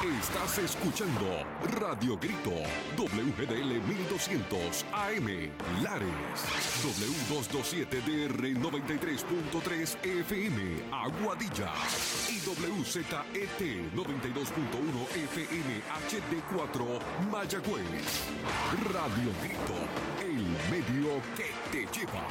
Estás escuchando Radio Grito, WGDL 1200 AM, Lares, W227DR 93.3 FM, Aguadilla, y WZET 92.1 FM HD4, Mayagüez. Radio Grito, el medio que te lleva.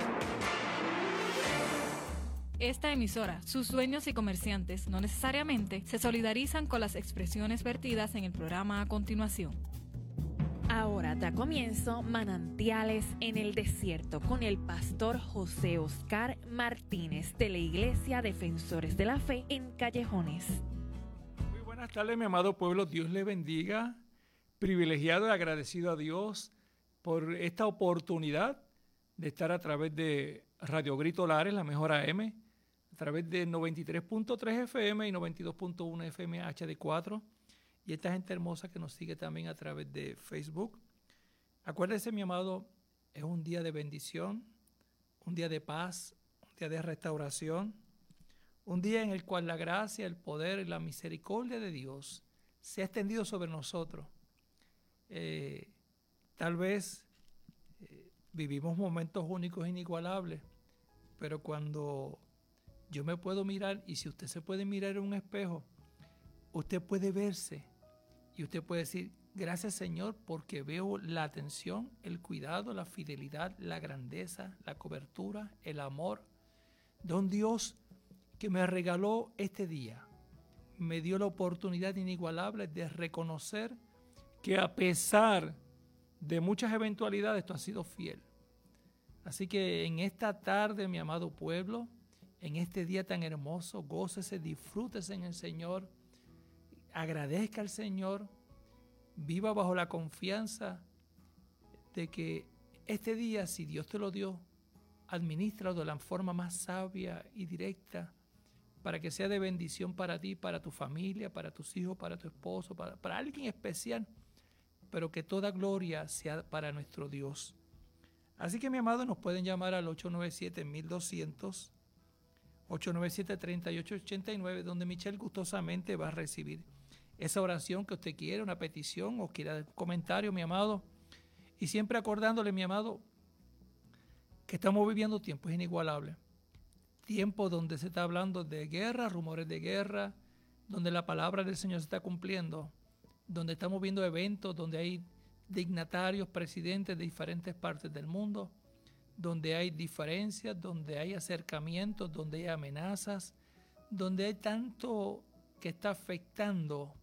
Esta emisora, sus dueños y comerciantes no necesariamente se solidarizan con las expresiones vertidas en el programa a continuación. Ahora da comienzo Manantiales en el Desierto con el pastor José Oscar Martínez de la Iglesia Defensores de la Fe en Callejones. Muy buenas tardes, mi amado pueblo. Dios le bendiga. Privilegiado y agradecido a Dios por esta oportunidad de estar a través de Radio Grito Lares, la mejor AM, a través de 93.3 FM y 92.1 FM HD4, y esta gente hermosa que nos sigue también a través de Facebook. Acuérdese, mi amado, es un día de bendición, un día de paz, un día de restauración, un día en el cual la gracia, el poder y la misericordia de Dios se ha extendido sobre nosotros. Tal vez vivimos momentos únicos e inigualables, pero cuando yo me puedo mirar, y si usted se puede mirar en un espejo, usted puede verse y usted puede decir: gracias, Señor, porque veo la atención, el cuidado, la fidelidad, la grandeza, la cobertura, el amor de un Dios que me regaló este día. Me dio la oportunidad inigualable de reconocer que a pesar de muchas eventualidades, tú has sido fiel. Así que en esta tarde, mi amado pueblo, en este día tan hermoso, gócese, disfrútese en el Señor, agradezca al Señor, viva bajo la confianza de que este día, si Dios te lo dio, adminístralo de la forma más sabia y directa para que sea de bendición para ti, para tu familia, para tus hijos, para tu esposo, para alguien especial, pero que toda gloria sea para nuestro Dios. Así que, mi amado, nos pueden llamar al 897-1200, 897-3889, donde Michelle gustosamente va a recibir esa oración que usted quiere, una petición o quiera un comentario, mi amado. Y siempre acordándole, mi amado, que estamos viviendo tiempos inigualables. Tiempos donde se está hablando de guerra, rumores de guerra, donde la palabra del Señor se está cumpliendo, donde estamos viendo eventos, donde hay dignatarios, presidentes de diferentes partes del mundo, donde hay diferencias, donde hay acercamientos, donde hay amenazas, donde hay tanto que está afectando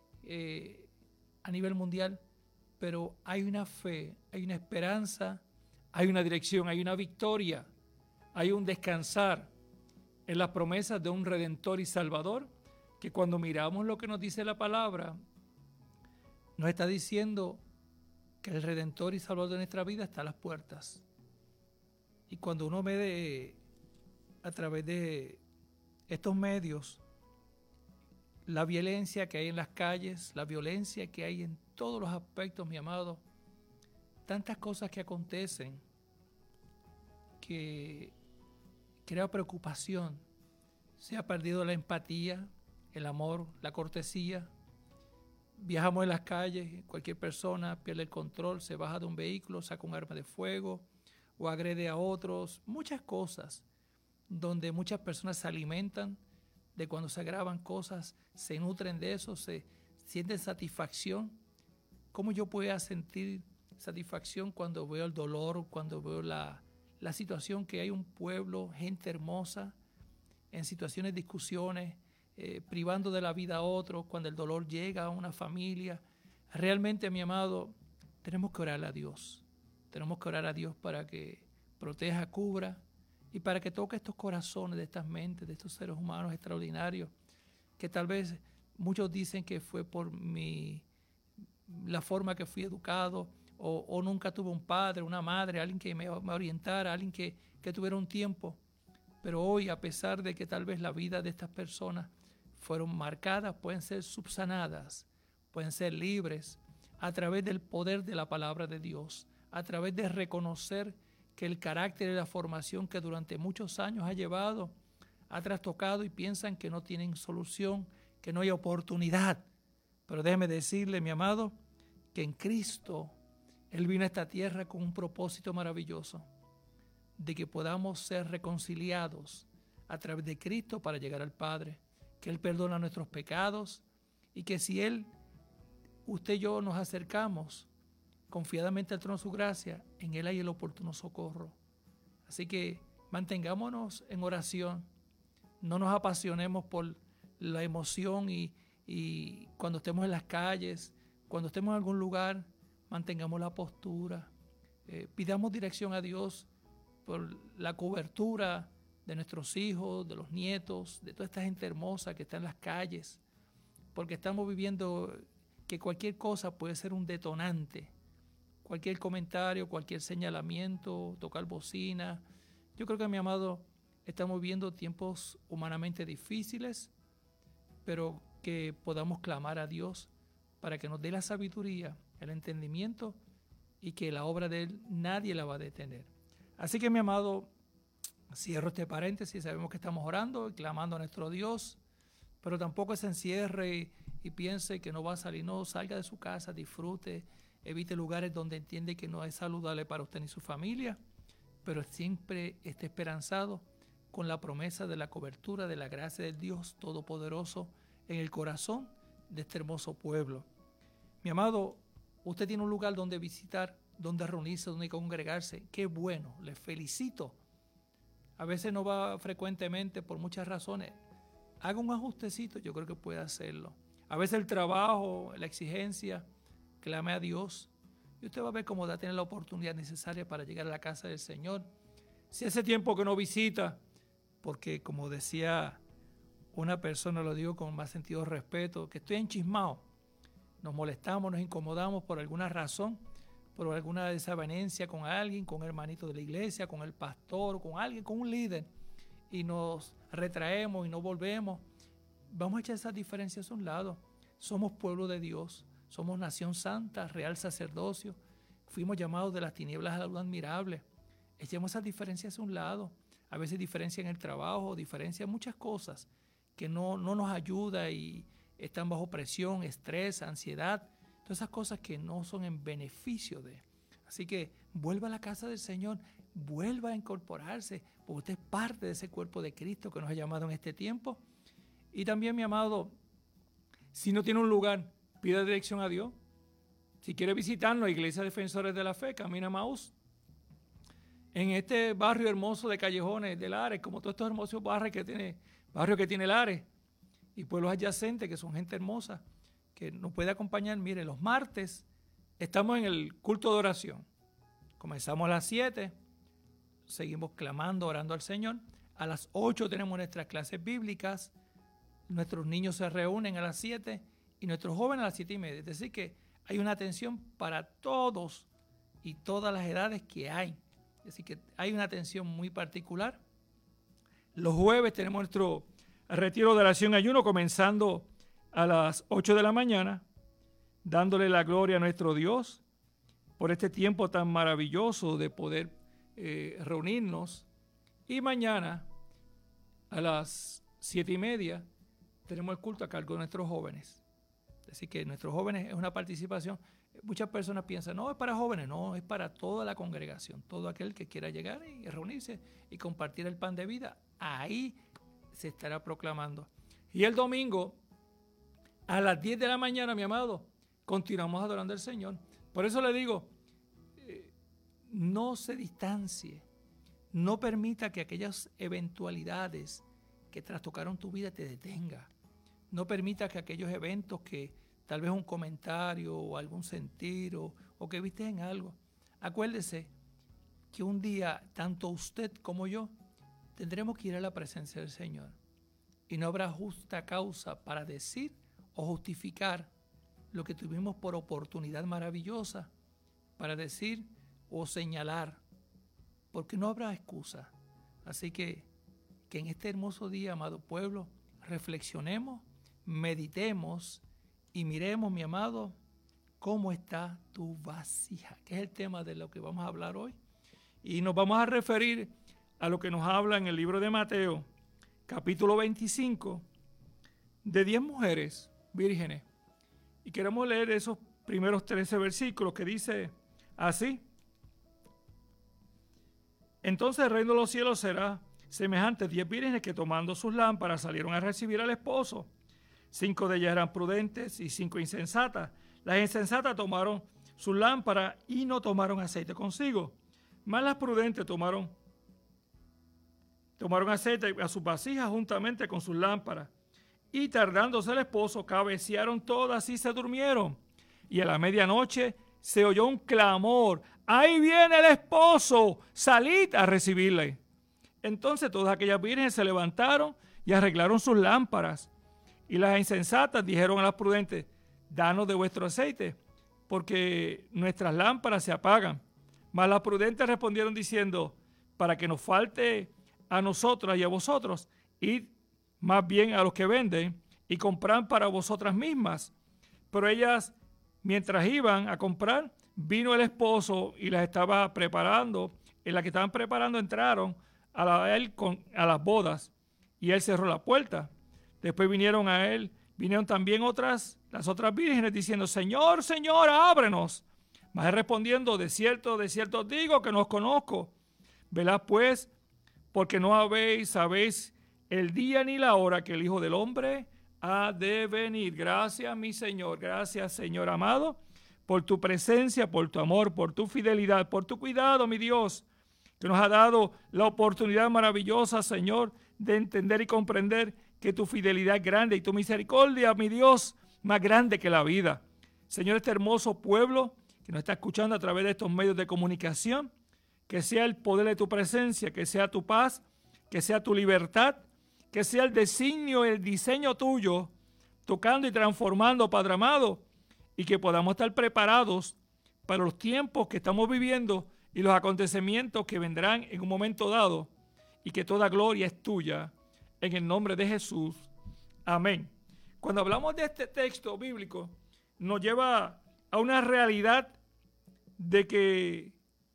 a nivel mundial, pero hay una fe, hay una esperanza, hay una dirección, hay una victoria, hay un descansar en las promesas de un Redentor y Salvador, que cuando miramos lo que nos dice la palabra, nos está diciendo que el Redentor y Salvador de nuestra vida está a las puertas. Y cuando uno ve a través de estos medios la violencia que hay en las calles, la violencia que hay en todos los aspectos, mi amado, tantas cosas que acontecen que crea preocupación. Se ha perdido la empatía, el amor, la cortesía. Viajamos en las calles, cualquier persona pierde el control, se baja de un vehículo, saca un arma de fuego o agrede a otros. Muchas cosas donde muchas personas se alimentan de cuando se graban cosas, se nutren de eso, se sienten satisfacción. ¿Cómo yo puedo sentir satisfacción cuando veo el dolor, cuando veo la situación que hay un pueblo, gente hermosa, en situaciones, discusiones, privando de la vida a otros, cuando el dolor llega a una familia? Realmente, mi amado, tenemos que orar a Dios. Tenemos que orar a Dios para que proteja, cubra y para que toque estos corazones de estas mentes, de estos seres humanos extraordinarios, que tal vez muchos dicen que fue por la forma que fui educado, o nunca tuve un padre, una madre, alguien que me orientara, alguien que tuviera un tiempo. Pero hoy, a pesar de que tal vez la vida de estas personas fueron marcadas, pueden ser subsanadas, pueden ser libres a través del poder de la palabra de Dios, a través de reconocer que el carácter y la formación que durante muchos años ha llevado, ha trastocado y piensan que no tienen solución, que no hay oportunidad. Pero déjeme decirle, mi amado, que en Cristo Él vino a esta tierra con un propósito maravilloso, de que podamos ser reconciliados a través de Cristo para llegar al Padre, que Él perdona nuestros pecados y que si usted y yo nos acercamos confiadamente al trono de su gracia, en Él hay el oportuno socorro. Así que mantengámonos en oración, no nos apasionemos por la emoción y cuando estemos en las calles, cuando estemos en algún lugar, mantengamos la postura, pidamos dirección a Dios por la cobertura de nuestros hijos, de los nietos, de toda esta gente hermosa que está en las calles, porque estamos viviendo que cualquier cosa puede ser un detonante, cualquier comentario, cualquier señalamiento, tocar bocina. Yo creo que, mi amado, estamos viviendo tiempos humanamente difíciles, pero que podamos clamar a Dios para que nos dé la sabiduría, el entendimiento y que la obra de Él nadie la va a detener. Así que, mi amado, cierro este paréntesis. Sabemos que estamos orando y clamando a nuestro Dios, pero tampoco se encierre y piense que no va a salir. No, salga de su casa, disfrute, evite lugares donde entiende que no es saludable para usted ni su familia, pero siempre esté esperanzado con la promesa de la cobertura de la gracia del Dios Todopoderoso en el corazón de este hermoso pueblo. Mi amado, usted tiene un lugar donde visitar, donde reunirse, donde congregarse. Qué bueno, le felicito. A veces no va frecuentemente por muchas razones. Haga un ajustecito, yo creo que puede hacerlo. A veces el trabajo, la exigencia, clame a Dios y usted va a ver cómo va a tener la oportunidad necesaria para llegar a la casa del Señor. Si hace tiempo que no visita, porque como decía una persona, lo digo con más sentido de respeto, que estoy enchismado, nos molestamos, nos incomodamos por alguna razón, por alguna desavenencia con alguien, con un hermanito de la iglesia, con el pastor, con alguien, con un líder, y nos retraemos y no volvemos. Vamos a echar esas diferencias a un lado. Somos pueblo de Dios, somos nación santa, real sacerdocio, fuimos llamados de las tinieblas a la luz admirable. Echemos esas diferencias a un lado. A veces diferencia en el trabajo, diferencia en muchas cosas que no nos ayuda y están bajo presión, estrés, ansiedad, todas esas cosas que no son en beneficio de. Así que vuelva a la casa del Señor, vuelva a incorporarse, porque usted es parte de ese cuerpo de Cristo que nos ha llamado en este tiempo. Y también, mi amado, si no tiene un lugar, pida dirección a Dios. Si quiere visitarnos, Iglesia Defensores de la Fe, Camino a Emaús, en este barrio hermoso de Callejones, de Lares, como todos estos hermosos barrios que tiene Lares, y pueblos adyacentes que son gente hermosa, que nos puede acompañar. Mire, los martes estamos en el culto de oración. Comenzamos a las 7, seguimos clamando, orando al Señor. A las 8 tenemos nuestras clases bíblicas, nuestros niños se reúnen a las 7 y nuestros jóvenes a las 7:30. Es decir que hay una atención para todos y todas las edades que hay. Es decir que hay una atención muy particular. Los jueves tenemos nuestro retiro de oración y ayuno comenzando a las 8 de la mañana, dándole la gloria a nuestro Dios por este tiempo tan maravilloso de poder reunirnos. Y mañana a las 7:30 tenemos el culto a cargo de nuestros jóvenes. Así que nuestros jóvenes es una participación. Muchas personas piensan, no, es para jóvenes. No, es para toda la congregación. Todo aquel que quiera llegar y reunirse y compartir el pan de vida, ahí se estará proclamando. Y el domingo, a las 10 de la mañana, mi amado, continuamos adorando al Señor. Por eso le digo, no se distancie. No permita que aquellas eventualidades que trastocaron tu vida te detenga. No permita que aquellos eventos que tal vez un comentario o algún sentir o que viste en algo. Acuérdese que un día, tanto usted como yo, tendremos que ir a la presencia del Señor. Y no habrá justa causa para decir o justificar lo que tuvimos por oportunidad maravillosa para decir o señalar, porque no habrá excusa. Así que en este hermoso día, amado pueblo, reflexionemos, meditemos y miremos, mi amado, cómo está tu vasija, que es el tema de lo que vamos a hablar hoy. Y nos vamos a referir a lo que nos habla en el libro de Mateo, capítulo 25, de 10 mujeres vírgenes. Y queremos leer esos primeros 13 versículos que dice así. Entonces el reino de los cielos será semejante a 10 vírgenes que tomando sus lámparas salieron a recibir al esposo. 5 de ellas eran prudentes y 5 insensatas. Las insensatas tomaron sus lámparas y no tomaron aceite consigo. Mas las prudentes tomaron aceite a sus vasijas juntamente con sus lámparas. Y tardándose el esposo, cabecearon todas y se durmieron. Y a la medianoche se oyó un clamor: ¡ahí viene el esposo! ¡Salid a recibirle! Entonces todas aquellas vírgenes se levantaron y arreglaron sus lámparas. Y las insensatas dijeron a las prudentes: danos de vuestro aceite, porque nuestras lámparas se apagan. Mas las prudentes respondieron diciendo: para que nos falte a nosotras y a vosotros, id más bien a los que venden y comprad para vosotras mismas. Pero ellas, mientras iban a comprar, vino el esposo y las estaba preparando. En la que estaban preparando entraron a las bodas, y él cerró la puerta. Después vinieron también las otras vírgenes diciendo: Señor, Señor, ábrenos. Mas él respondiendo: de cierto os digo que no os conozco. Velad pues, porque no sabéis el día ni la hora que el Hijo del Hombre ha de venir. Gracias, mi Señor. Gracias, Señor amado, por tu presencia, por tu amor, por tu fidelidad, por tu cuidado, mi Dios, que nos ha dado la oportunidad maravillosa, Señor, de entender y comprender que tu fidelidad es grande y tu misericordia, mi Dios, más grande que la vida. Señor, este hermoso pueblo que nos está escuchando a través de estos medios de comunicación, que sea el poder de tu presencia, que sea tu paz, que sea tu libertad, que sea el designio, el diseño tuyo, tocando y transformando, Padre amado, y que podamos estar preparados para los tiempos que estamos viviendo y los acontecimientos que vendrán en un momento dado, y que toda gloria es tuya, en el nombre de Jesús. Amén. Cuando hablamos de este texto bíblico, nos lleva a una realidad de que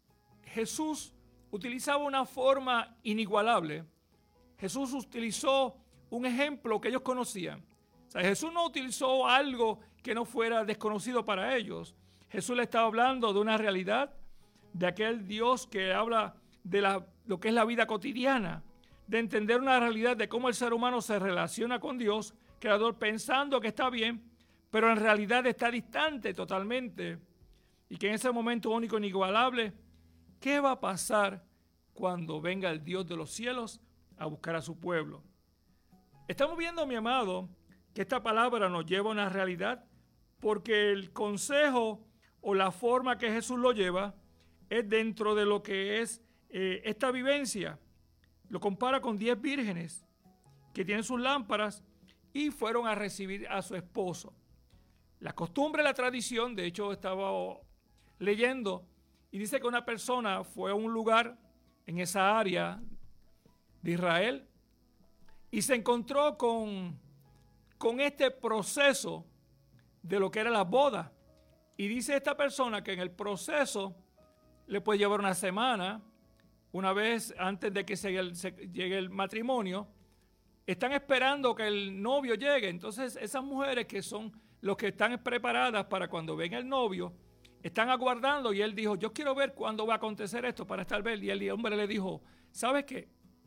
Jesús utilizaba una forma inigualable. Jesús utilizó un ejemplo que ellos conocían. O sea, Jesús no utilizó algo que no fuera desconocido para ellos. Jesús le estaba hablando de una realidad, de aquel Dios que habla de lo que es la vida cotidiana, de entender una realidad de cómo el ser humano se relaciona con Dios, Creador, pensando que está bien, pero en realidad está distante totalmente. Y que en ese momento único e inigualable, ¿qué va a pasar cuando venga el Dios de los cielos a buscar a su pueblo? Estamos viendo, mi amado, que esta palabra nos lleva a una realidad, porque el consejo o la forma que Jesús lo lleva es dentro de lo que es esta vivencia. Lo compara con 10 vírgenes que tienen sus lámparas y fueron a recibir a su esposo. La costumbre, la tradición, de hecho estaba leyendo y dice que una persona fue a un lugar en esa área de Israel y se encontró con este proceso de lo que era la boda. Y dice esta persona que en el proceso le puede llevar una semana, una vez antes de que llegue el matrimonio, están esperando que el novio llegue. Entonces esas mujeres que son los que están preparadas para cuando venga el novio, están aguardando, y él dijo: yo quiero ver cuándo va a acontecer esto para estar bien. Y el hombre le dijo: ¿sabes qué?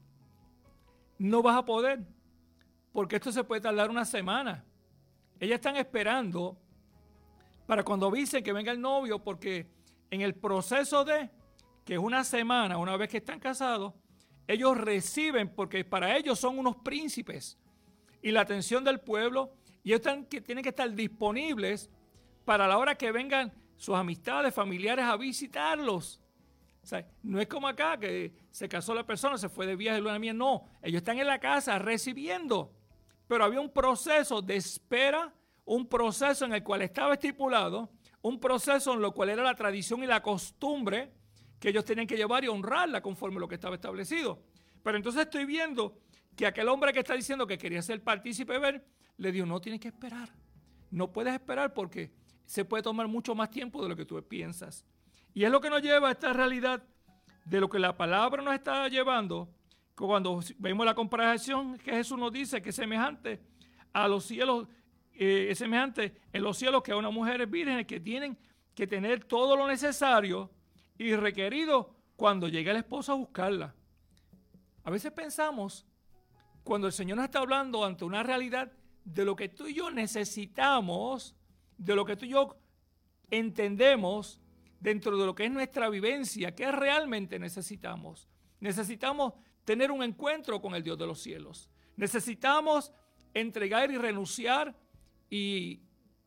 No vas a poder, porque esto se puede tardar una semana. Ellas están esperando para cuando avisen que venga el novio, porque en el proceso que es una semana, una vez que están casados, ellos reciben, porque para ellos son unos príncipes, y la atención del pueblo, y ellos tienen que estar disponibles para la hora que vengan sus amistades, familiares a visitarlos. O sea, no es como acá que se casó la persona, se fue de viaje de luna de miel. No, ellos están en la casa recibiendo. Pero había un proceso de espera, un proceso en el cual estaba estipulado, un proceso en lo cual era la tradición y la costumbre que ellos tenían que llevar y honrarla conforme a lo que estaba establecido. Pero entonces estoy viendo que aquel hombre que está diciendo que quería ser partícipe de ver, le dijo: no tienes que esperar, no puedes esperar porque se puede tomar mucho más tiempo de lo que tú piensas. Y es lo que nos lleva a esta realidad de lo que la palabra nos está llevando, cuando vemos la comparación que Jesús nos dice que es semejante a los cielos es semejante en los cielos que a unas mujeres vírgenes que tienen que tener todo lo necesario y requerido cuando llegue el esposo a buscarla. A veces pensamos, cuando el Señor nos está hablando ante una realidad de lo que tú y yo necesitamos, de lo que tú y yo entendemos dentro de lo que es nuestra vivencia, ¿qué realmente necesitamos? Necesitamos tener un encuentro con el Dios de los cielos. Necesitamos entregar y renunciar y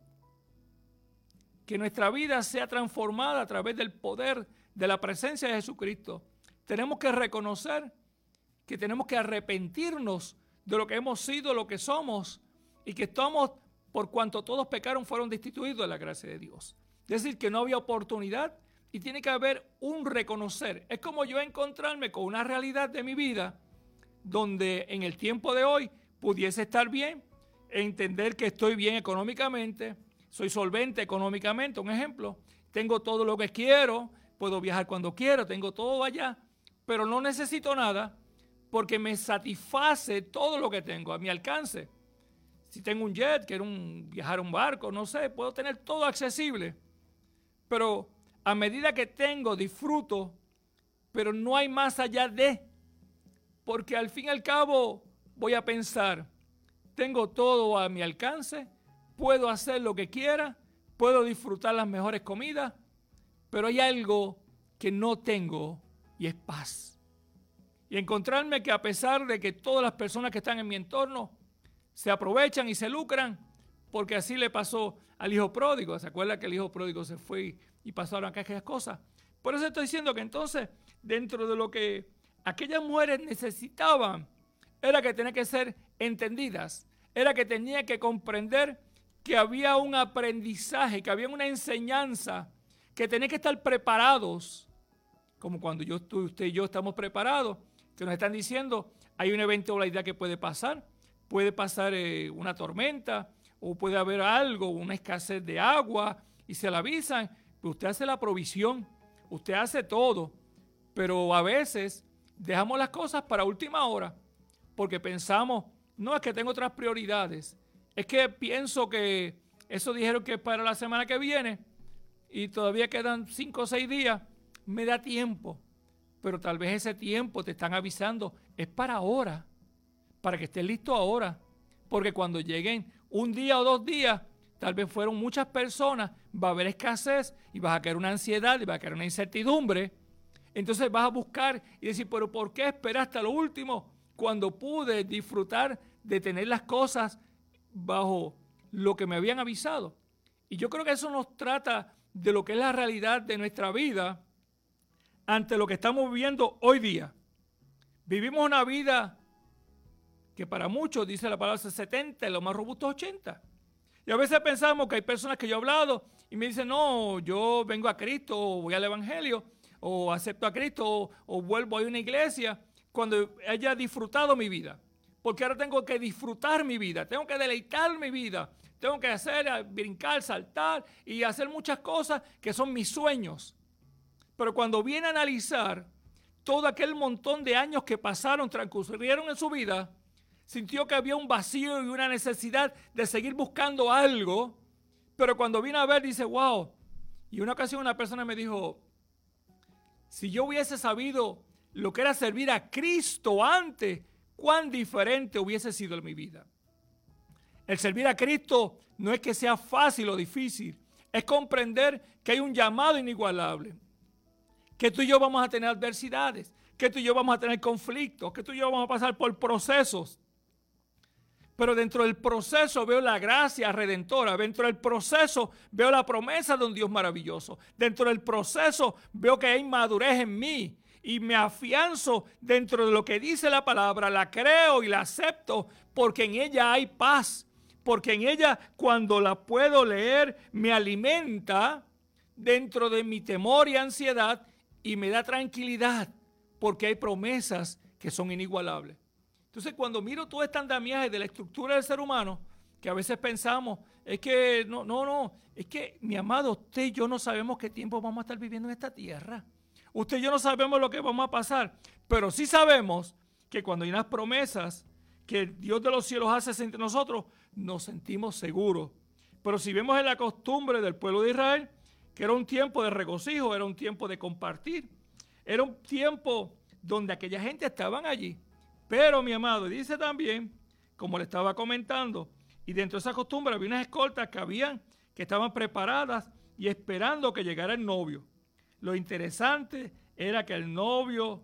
que nuestra vida sea transformada a través del poder de la presencia de Jesucristo. Tenemos que reconocer que tenemos que arrepentirnos de lo que hemos sido, lo que somos, y que estamos, por cuanto todos pecaron, fueron destituidos de la gracia de Dios. Es decir, que no había oportunidad y tiene que haber un reconocer. Es como yo encontrarme con una realidad de mi vida donde en el tiempo de hoy pudiese estar bien, entender que estoy bien económicamente, soy solvente económicamente, un ejemplo, tengo todo lo que quiero, puedo viajar cuando quiero, tengo todo allá, pero no necesito nada porque me satisface todo lo que tengo a mi alcance. Si tengo un jet, quiero viajar un barco, no sé, puedo tener todo accesible, pero a medida que tengo, disfruto, pero no hay más allá de, porque al fin y al cabo voy a pensar, tengo todo a mi alcance, puedo hacer lo que quiera, puedo disfrutar las mejores comidas, pero hay algo que no tengo y es paz. Y encontrarme que a pesar de que todas las personas que están en mi entorno se aprovechan y se lucran, porque así le pasó al hijo pródigo. ¿Se acuerda que el hijo pródigo se fue y pasaron aquellas cosas? Por eso estoy diciendo que entonces, dentro de lo que aquellas mujeres necesitaban, era que tenían que ser entendidas, era que tenían que comprender que había un aprendizaje, que había una enseñanza, que tenían que estar preparados, como cuando usted y yo estamos preparados, que nos están diciendo, hay una eventualidad que puede pasar una tormenta, o puede haber algo, una escasez de agua, y se la avisan, pues usted hace la provisión, usted hace todo, pero a veces dejamos las cosas para última hora, porque pensamos, no, es que tengo otras prioridades, es que pienso que eso dijeron que es para la semana que viene, y todavía quedan 5 o 6 días, me da tiempo, pero tal vez ese tiempo te están avisando, es para ahora, para que estés listo ahora, porque cuando lleguen un día o 2 días, tal vez fueron muchas personas, va a haber escasez y vas a caer una ansiedad y va a caer una incertidumbre. Entonces vas a buscar y decir, pero ¿por qué esperar hasta lo último cuando pude disfrutar de tener las cosas bajo lo que me habían avisado? Y yo creo que eso nos trata de lo que es la realidad de nuestra vida ante lo que estamos viviendo hoy día. Vivimos una vida que para muchos, dice la palabra, 70 y los más robustos 80. Y a veces pensamos que hay personas que yo he hablado y me dicen, no, yo vengo a Cristo, o voy al Evangelio, o acepto a Cristo, o vuelvo a una iglesia, cuando haya disfrutado mi vida. Porque ahora tengo que disfrutar mi vida, tengo que deleitar mi vida, tengo que hacer, brincar, saltar y hacer muchas cosas que son mis sueños. Pero cuando viene a analizar todo aquel montón de años que pasaron, transcurrieron en su vida, sintió que había un vacío y una necesidad de seguir buscando algo, pero cuando vino a ver dice, wow. Y una ocasión una persona me dijo, si yo hubiese sabido lo que era servir a Cristo antes, cuán diferente hubiese sido en mi vida. El servir a Cristo no es que sea fácil o difícil, es comprender que hay un llamado inigualable, que tú y yo vamos a tener adversidades, que tú y yo vamos a tener conflictos, que tú y yo vamos a pasar por procesos. Pero dentro del proceso veo la gracia redentora. Dentro del proceso veo la promesa de un Dios maravilloso. Dentro del proceso veo que hay madurez en mí. Y me afianzo dentro de lo que dice la palabra. La creo y la acepto porque en ella hay paz. Porque en ella, cuando la puedo leer, me alimenta dentro de mi temor y ansiedad y me da tranquilidad. Porque hay promesas que son inigualables. Entonces, cuando miro todo este andamiaje de la estructura del ser humano, que a veces pensamos, es que es que, mi amado, usted y yo no sabemos qué tiempo vamos a estar viviendo en esta tierra. Usted y yo no sabemos lo que vamos a pasar, pero sí sabemos que cuando hay unas promesas que Dios de los cielos hace entre nosotros, nos sentimos seguros. Pero si vemos en la costumbre del pueblo de Israel, que era un tiempo de regocijo, era un tiempo de compartir, era un tiempo donde aquella gente estaban allí. Pero, mi amado, dice también, como le estaba comentando, y dentro de esa costumbre había unas escoltas que estaban preparadas y esperando que llegara el novio. Lo interesante era que el novio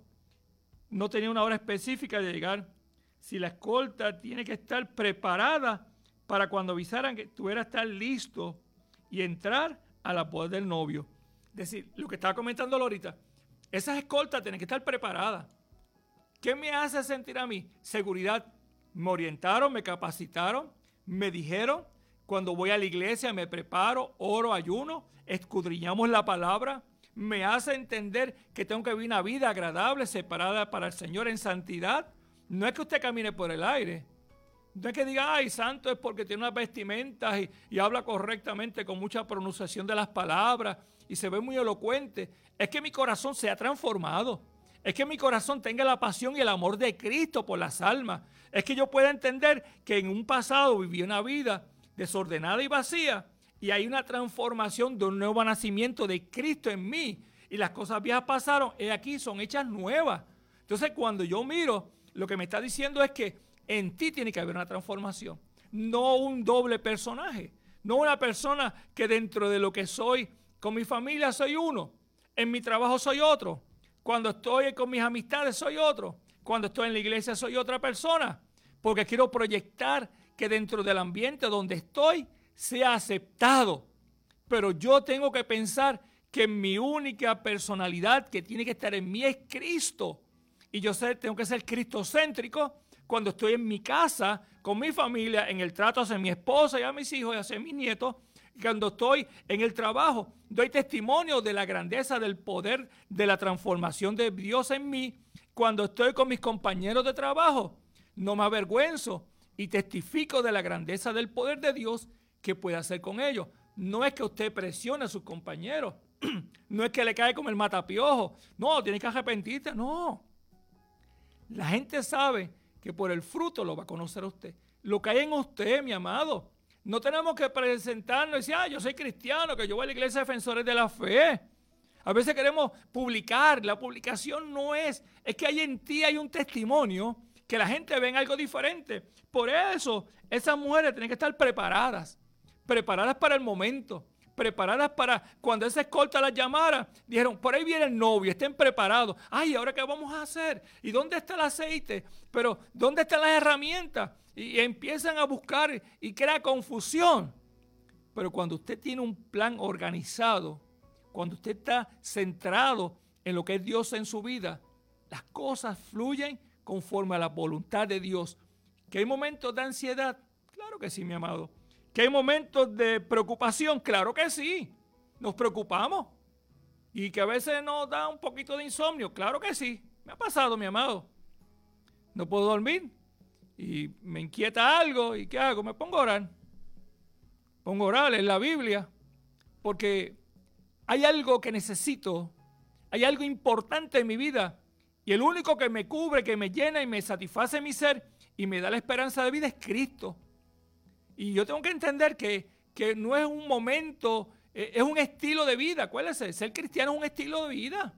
no tenía una hora específica de llegar. Si la escolta tiene que estar preparada para cuando avisaran que tuviera que estar listo y entrar a la boda del novio. Es decir, lo que estaba comentando ahorita, esas escoltas tienen que estar preparadas. ¿Qué me hace sentir a mí? Seguridad. Me orientaron, me capacitaron, me dijeron, cuando voy a la iglesia me preparo, oro, ayuno, escudriñamos la palabra, me hace entender que tengo que vivir una vida agradable, separada para el Señor en santidad. No es que usted camine por el aire. No es que diga, ay, santo es porque tiene unas vestimentas y habla correctamente con mucha pronunciación de las palabras y se ve muy elocuente. Es que mi corazón se ha transformado. Es que mi corazón tenga la pasión y el amor de Cristo por las almas. Es que yo pueda entender que en un pasado viví una vida desordenada y vacía y hay una transformación de un nuevo nacimiento de Cristo en mí. Y las cosas viejas pasaron, aquí son hechas nuevas. Entonces, cuando yo miro, lo que me está diciendo es que en ti tiene que haber una transformación. No un doble personaje. No una persona que dentro de lo que soy, con mi familia soy uno. En mi trabajo soy otro. Cuando estoy con mis amistades soy otro. Cuando estoy en la iglesia soy otra persona. Porque quiero proyectar que dentro del ambiente donde estoy sea aceptado. Pero yo tengo que pensar que mi única personalidad que tiene que estar en mí es Cristo. Y yo tengo que ser cristocéntrico cuando estoy en mi casa, con mi familia, en el trato hacia mi esposa y a mis hijos y hacia mis nietos. Cuando estoy en el trabajo, doy testimonio de la grandeza del poder de la transformación de Dios en mí. Cuando estoy con mis compañeros de trabajo, no me avergüenzo y testifico de la grandeza del poder de Dios que puede hacer con ellos. No es que usted presione a sus compañeros, no es que le cae como el matapiojo, no, tiene que arrepentirte, no. La gente sabe que por el fruto lo va a conocer a usted. Lo que hay en usted, mi amado. No tenemos que presentarnos y decir, yo soy cristiano, que yo voy a la iglesia de Defensores de la Fe. A veces queremos publicar. La publicación no es que hay en ti hay un testimonio que la gente ve algo diferente. Por eso, esas mujeres tienen que estar preparadas para el momento, preparadas para cuando esa escolta las llamara. Dijeron, por ahí viene el novio, estén preparados. Ay, ¿ahora qué vamos a hacer? ¿Y dónde está el aceite? Pero, ¿dónde están las herramientas? Y empiezan a buscar y crea confusión. Pero cuando usted tiene un plan organizado, cuando usted está centrado en lo que es Dios en su vida, las cosas fluyen conforme a la voluntad de Dios. ¿Que hay momentos de ansiedad? Claro que sí, mi amado. ¿Que hay momentos de preocupación? Claro que sí. Nos preocupamos. Y que a veces nos da un poquito de insomnio. Claro que sí. Me ha pasado, mi amado. No puedo dormir. Y me inquieta algo. ¿Y qué hago? Me pongo a orar. Pongo a orar en la Biblia. Porque hay algo que necesito. Hay algo importante en mi vida. Y el único que me cubre, que me llena y me satisface mi ser y me da la esperanza de vida es Cristo. Y yo tengo que entender que no es un momento, es un estilo de vida. Acuérdese, ser cristiano es un estilo de vida.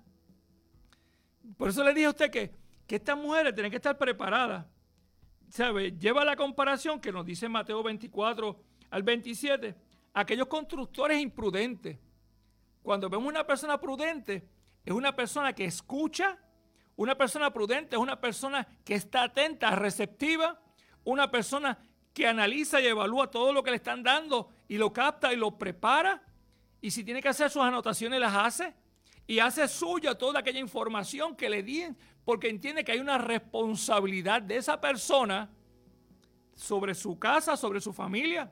Por eso le dije a usted que estas mujeres tienen que estar preparadas. ¿Sabe? Lleva la comparación que nos dice Mateo 24 al 27. Aquellos constructores imprudentes. Cuando vemos una persona prudente, es una persona que escucha. Una persona prudente es una persona que está atenta, receptiva. Una persona que analiza y evalúa todo lo que le están dando y lo capta y lo prepara. Y si tiene que hacer sus anotaciones, las hace. Y hace suya toda aquella información que le den, porque entiende que hay una responsabilidad de esa persona sobre su casa, sobre su familia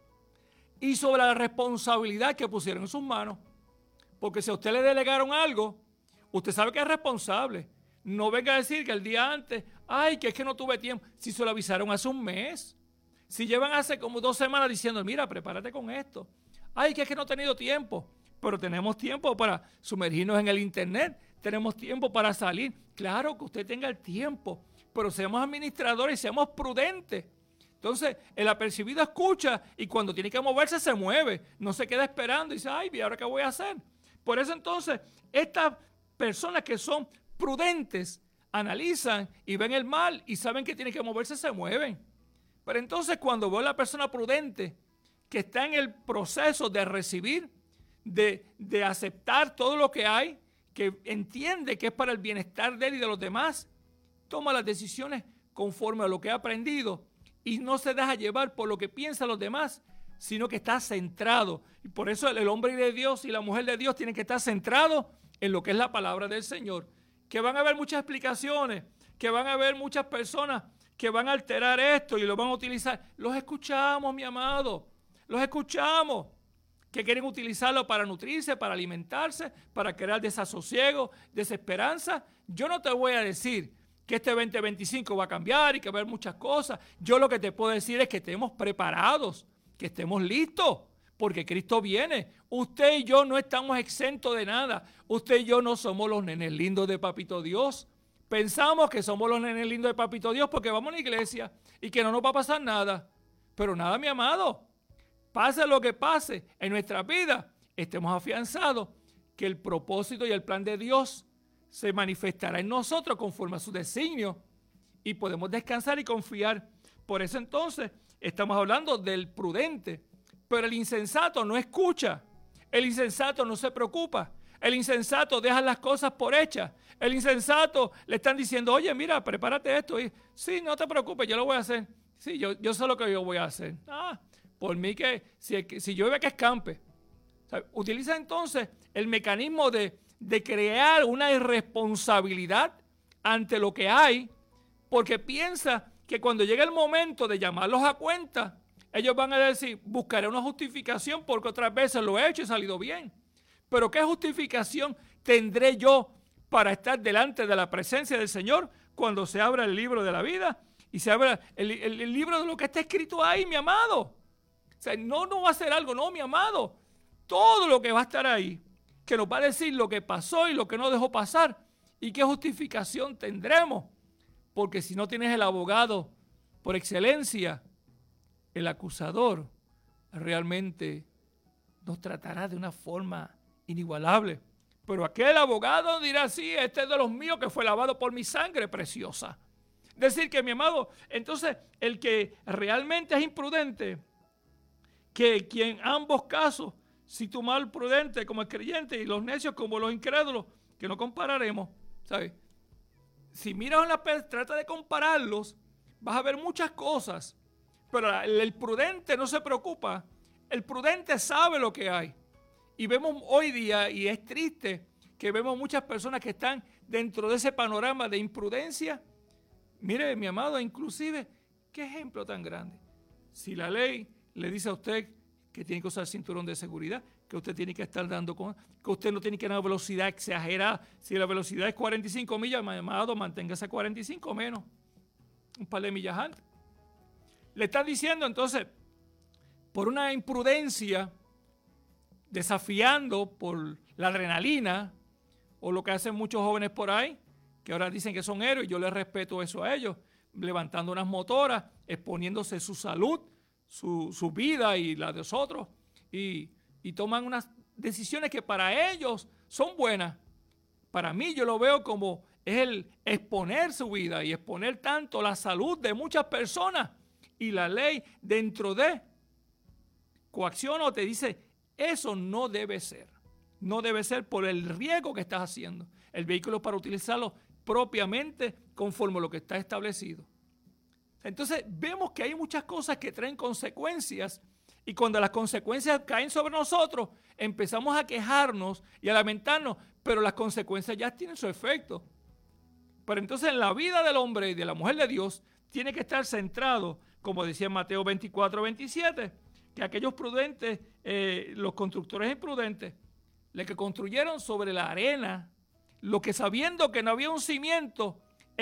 y sobre la responsabilidad que pusieron en sus manos. Porque si a usted le delegaron algo, usted sabe que es responsable. No venga a decir que el día antes, ay, que es que no tuve tiempo. Si se lo avisaron hace un mes. Si llevan hace como 2 semanas diciendo, mira, prepárate con esto. Ay, que es que no he tenido tiempo. Pero tenemos tiempo para sumergirnos en el internet. Tenemos tiempo para salir. Claro que usted tenga el tiempo. pero seamos administradores y seamos prudentes. Entonces, el apercibido escucha y cuando tiene que moverse se mueve, no se queda esperando y dice, ay, ¿y ahora qué voy a hacer? Por eso entonces, estas personas que son prudentes analizan y ven el mal y saben que tienen que moverse, se mueven. Pero entonces cuando veo a la persona prudente que está en el proceso de recibir, de aceptar todo lo que hay, que entiende que es para el bienestar de él y de los demás, toma las decisiones conforme a lo que ha aprendido y no se deja llevar por lo que piensan los demás, sino que está centrado. Y por eso el hombre de Dios y la mujer de Dios tienen que estar centrados en lo que es la palabra del Señor. Que van a haber muchas explicaciones, que van a haber muchas personas que van a alterar esto y lo van a utilizar. Los escuchamos, mi amado, los escuchamos. Que quieren utilizarlo para nutrirse, para alimentarse, para crear desasosiego, desesperanza. Yo no te voy a decir que este 2025 va a cambiar y que va a haber muchas cosas. Yo lo que te puedo decir es que estemos preparados, que estemos listos, porque Cristo viene. Usted y yo no estamos exentos de nada. Usted y yo no somos los nenes lindos de Papito Dios. Pensamos que somos los nenes lindos de Papito Dios porque vamos a la iglesia y que no nos va a pasar nada. Pero nada, mi amado. Pase lo que pase en nuestra vida, estemos afianzados que el propósito y el plan de Dios se manifestará en nosotros conforme a su designio y podemos descansar y confiar. Por eso entonces estamos hablando del prudente, pero el insensato no escucha, el insensato no se preocupa, el insensato deja las cosas por hechas, el insensato le están diciendo, oye, mira, prepárate esto, y sí, no te preocupes, yo lo voy a hacer, sí, yo sé lo que yo voy a hacer, por mí que si llueve que escampe. ¿Sabe? Utiliza entonces el mecanismo de crear una irresponsabilidad ante lo que hay, porque piensa que cuando llegue el momento de llamarlos a cuenta, ellos van a decir, buscaré una justificación porque otras veces lo he hecho y he salido bien. Pero ¿qué justificación tendré yo para estar delante de la presencia del Señor cuando se abra el libro de la vida y se abra el libro de lo que está escrito ahí, mi amado? O sea, no va a ser algo, no, mi amado. Todo lo que va a estar ahí, que nos va a decir lo que pasó y lo que no dejó pasar y qué justificación tendremos. Porque si no tienes el abogado por excelencia, el acusador realmente nos tratará de una forma inigualable. Pero aquel abogado dirá, sí, este es de los míos que fue lavado por mi sangre preciosa. Decir que, mi amado, entonces el que realmente es imprudente, que quien ambos casos, si tú mal prudente como el creyente y los necios como los incrédulos, que no compararemos, ¿sabes? Si miras trata de compararlos, vas a ver muchas cosas, pero el prudente no se preocupa, el prudente sabe lo que hay. Y vemos hoy día, y es triste, que vemos muchas personas que están dentro de ese panorama de imprudencia. Mire, mi amado, inclusive, qué ejemplo tan grande. Si la ley le dice a usted que tiene que usar cinturón de seguridad, que usted tiene que estar dando con, que usted no tiene que ir a una velocidad exagerada. Si la velocidad es 45 millas, mi amado, manténgase a 45 menos, un par de millas antes. Le están diciendo entonces, por una imprudencia, desafiando por la adrenalina, o lo que hacen muchos jóvenes por ahí, que ahora dicen que son héroes, yo les respeto eso a ellos, levantando unas motoras, exponiéndose su salud, su vida y la de los otros, y toman unas decisiones que para ellos son buenas. Para mí yo lo veo como es el exponer su vida y exponer tanto la salud de muchas personas, y la ley dentro de coacciona o te dice, eso no debe ser. No debe ser por el riesgo que estás haciendo. El vehículo es para utilizarlo propiamente conforme a lo que está establecido. Entonces vemos que hay muchas cosas que traen consecuencias, y cuando las consecuencias caen sobre nosotros, empezamos a quejarnos y a lamentarnos, pero las consecuencias ya tienen su efecto. Pero entonces en la vida del hombre y de la mujer de Dios tiene que estar centrado, como decía en Mateo 24:27, que aquellos prudentes, los constructores imprudentes, los que construyeron sobre la arena, los que sabiendo que no había un cimiento,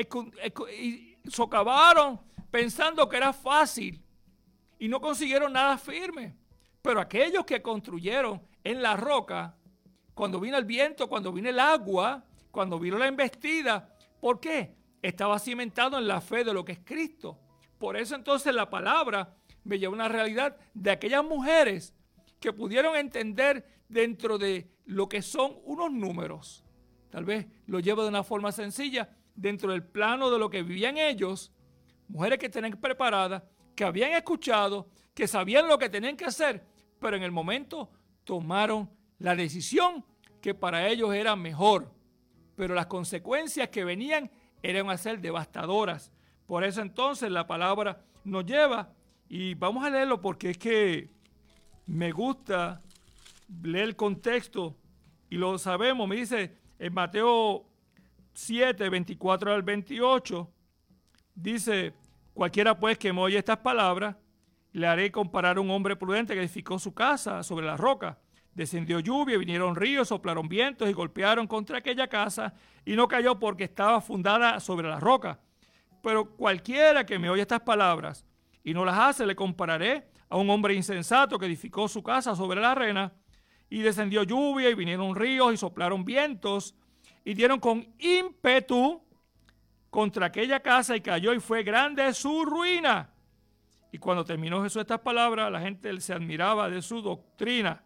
socavaron pensando que era fácil y no consiguieron nada firme. Pero aquellos que construyeron en la roca, cuando vino el viento, cuando vino el agua, cuando vino la embestida, ¿por qué? estaba cimentado en la fe de lo que es Cristo. Por eso entonces la palabra me lleva a una realidad de aquellas mujeres que pudieron entender dentro de lo que son unos números. Tal vez lo llevo de una forma sencilla, dentro del plano de lo que vivían ellos, mujeres que tenían preparadas, que habían escuchado, que sabían lo que tenían que hacer, pero en el momento tomaron la decisión que para ellos era mejor. Pero las consecuencias que venían eran a ser devastadoras. Por eso entonces la palabra nos lleva, y vamos a leerlo porque es que me gusta leer el contexto y lo sabemos. Me dice en Mateo 7, 24 al 28, dice: cualquiera pues que me oye estas palabras, le haré comparar a un hombre prudente que edificó su casa sobre la roca. Descendió lluvia, vinieron ríos, soplaron vientos y golpearon contra aquella casa, y no cayó porque estaba fundada sobre la roca. Pero cualquiera que me oye estas palabras y no las hace, le compararé a un hombre insensato que edificó su casa sobre la arena, y descendió lluvia, y vinieron ríos, y soplaron vientos, y dieron con ímpetu contra aquella casa, y cayó, y fue grande su ruina. Y cuando terminó Jesús estas palabras, la gente se admiraba de su doctrina.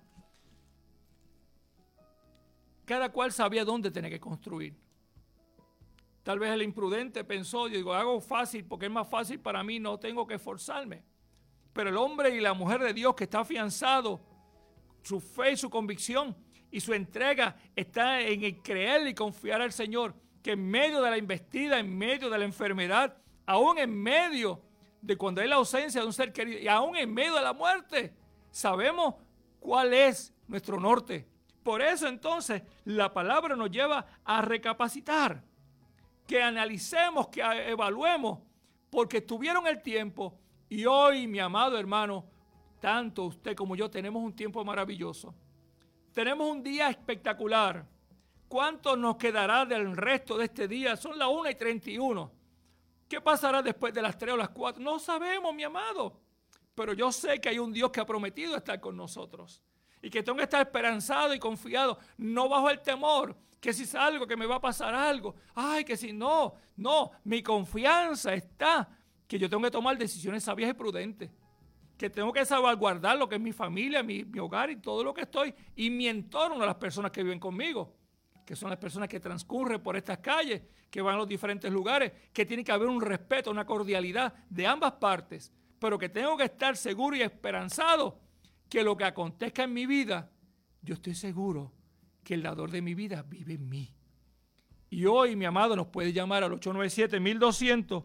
Cada cual sabía dónde tenía que construir. Tal vez el imprudente pensó, yo digo, hago fácil porque es más fácil para mí, no tengo que esforzarme. Pero el hombre y la mujer de Dios que está afianzado, su fe y su convicción y su entrega está en el creer y confiar al Señor, que en medio de la embestida, en medio de la enfermedad, aún en medio de cuando hay la ausencia de un ser querido y aún en medio de la muerte, sabemos cuál es nuestro norte. Por eso entonces la palabra nos lleva a recapacitar, que analicemos, que evaluemos, porque tuvieron el tiempo y hoy, mi amado hermano, tanto usted como yo tenemos un tiempo maravilloso. Tenemos un día espectacular. ¿Cuánto nos quedará del resto de este día? Son las 1:31. ¿Qué pasará después de las 3 o las 4? No sabemos, mi amado. Pero yo sé que hay un Dios que ha prometido estar con nosotros. Y que tengo que estar esperanzado y confiado, no bajo el temor, que si salgo, que me va a pasar algo. Ay, que si no, mi confianza está que yo tengo que tomar decisiones sabias y prudentes. Que tengo que salvaguardar lo que es mi familia, mi hogar y todo lo que estoy, y mi entorno, las personas que viven conmigo, que son las personas que transcurren por estas calles, que van a los diferentes lugares, que tiene que haber un respeto, una cordialidad de ambas partes, pero que tengo que estar seguro y esperanzado que lo que acontezca en mi vida, yo estoy seguro que el dador de mi vida vive en mí. Y hoy, mi amado, nos puede llamar al 897-1200,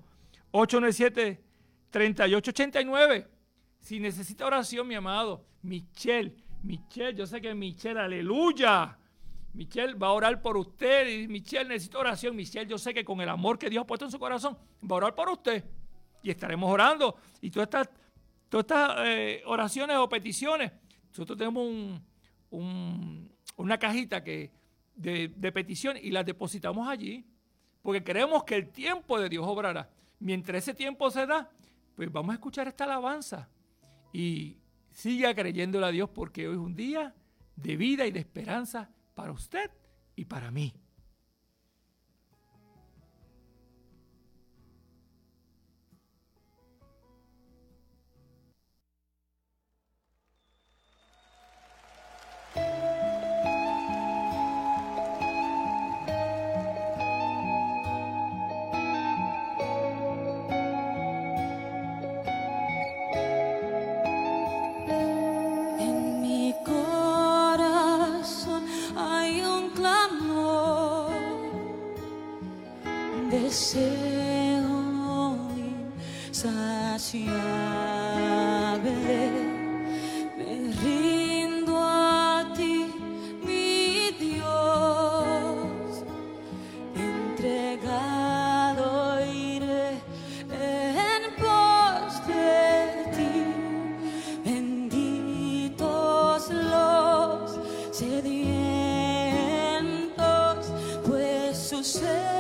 897-3889. Si necesita oración, mi amado, Michelle, yo sé que Michelle, aleluya. Michelle va a orar por usted. Y Michelle, necesita oración. Michelle, yo sé que con el amor que Dios ha puesto en su corazón, va a orar por usted. Y estaremos orando. Y todas estas oraciones o peticiones, nosotros tenemos una cajita de petición y las depositamos allí. Porque creemos que el tiempo de Dios obrará. Mientras ese tiempo se da, pues vamos a escuchar esta alabanza. Y siga creyéndole a Dios, porque hoy es un día de vida y de esperanza para usted y para mí. Deseo insaciable, me rindo a ti, mi Dios, entregado iré en pos de ti, benditos los sedientos, pues su sed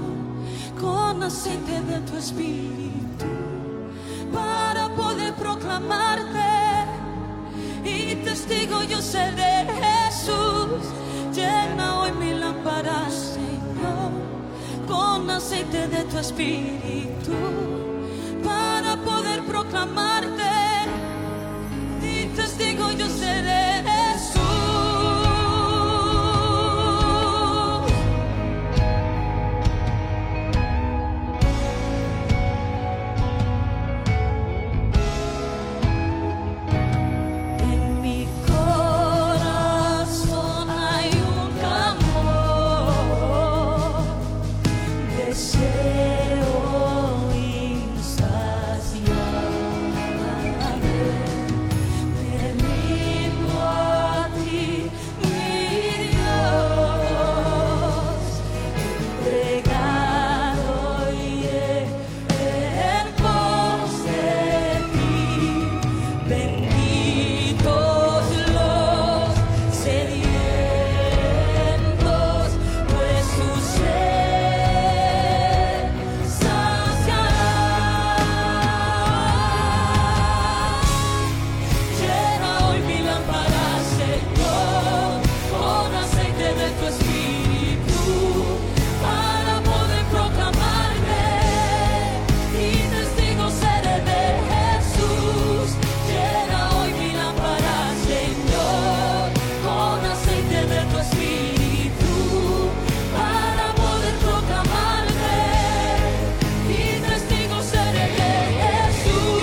aceite de tu espíritu para poder proclamar proclamarte. Y testigo yo seré, Jesús. Llena hoy mi lámpara, Señor, con aceite de tu espíritu, para poder proclamarte. Y testigo yo seré, Jesús. En mi corazón hay un clamor, deseo y saciar. Me rindo a ti, mi Dios, entregado y en pos de ti. Benditos los sedientos, pues su sed saciará. Llena hoy mi lámpara, Señor, con aceite de tu espíritu, para poder proclamarte. Y testigo seré de Jesús. Llena hoy mi lámpara, Señor, con aceite de tu espíritu, para poder proclamarte. Y testigo seré de Jesús.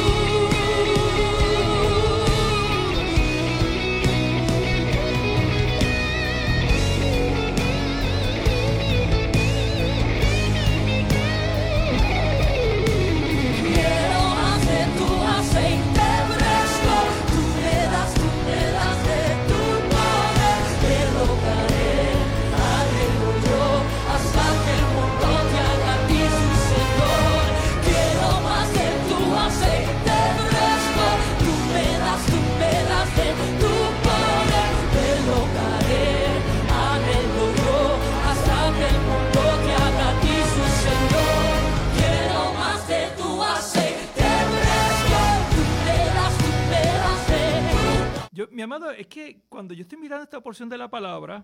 Quiero más de tu aceite fresco, tú me das de tu poder. Te rogaré, aleluya, hasta que el mundo te haga a ti su Señor. Quiero más de tu aceite fresco, tú me das de tu poder. Te rogaré, aleluya, hasta que el mundo te haga a ti su Señor. Quiero más de tu aceite fresco, tú me das de Mi amado, es que cuando yo estoy mirando esta porción de la palabra,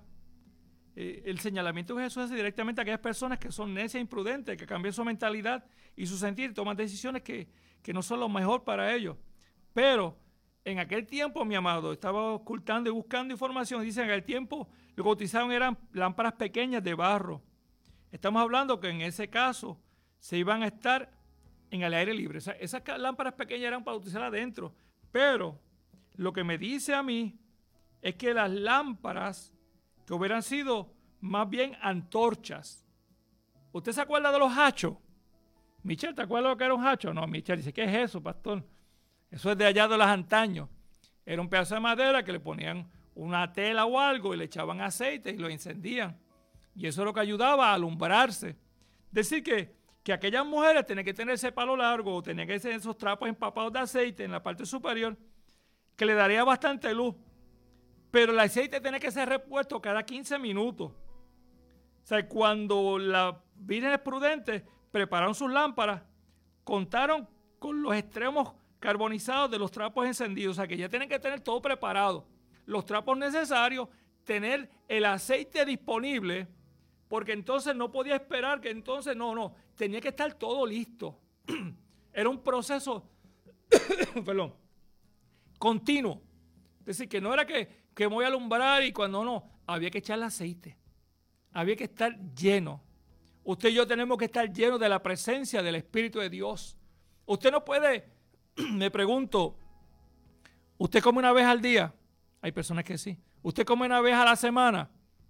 el señalamiento de Jesús hace directamente a aquellas personas que son necias e imprudentes, que cambian su mentalidad y su sentir y toman decisiones que no son lo mejor para ellos. Pero en aquel tiempo, mi amado, estaba ocultando y buscando información. Dice, en aquel tiempo lo que utilizaban eran lámparas pequeñas de barro. Estamos hablando que en ese caso se iban a estar en el aire libre. O sea, esas lámparas pequeñas eran para utilizar adentro. Pero lo que me dice a mí es que las lámparas que hubieran sido más bien antorchas. ¿Usted se acuerda de los hachos? Michelle, ¿te acuerdas lo que era un hacho? No, Michelle dice, ¿qué es eso, pastor? Eso es de allá de los antaños. Era un pedazo de madera que le ponían una tela o algo y le echaban aceite y lo encendían. Y eso es lo que ayudaba a alumbrarse. Decir que aquellas mujeres tenían que tener ese palo largo o tenían que tener esos trapos empapados de aceite en la parte superior, que le daría bastante luz. Pero el aceite tiene que ser repuesto cada 15 minutos. O sea, cuando las vírgenes prudentes prepararon sus lámparas, contaron con los extremos carbonizados de los trapos encendidos. O sea, que ya tienen que tener todo preparado. Los trapos necesarios, tener el aceite disponible, porque entonces no podía esperar que entonces, no, tenía que estar todo listo. Era un proceso, perdón, continuo. Es decir, que no era que voy a alumbrar y cuando no, había que echarle aceite. Había que estar lleno. Usted y yo tenemos que estar llenos de la presencia del Espíritu de Dios. Usted no puede, me pregunto, ¿usted come una vez al día? Hay personas que sí. ¿Usted come una vez a la semana?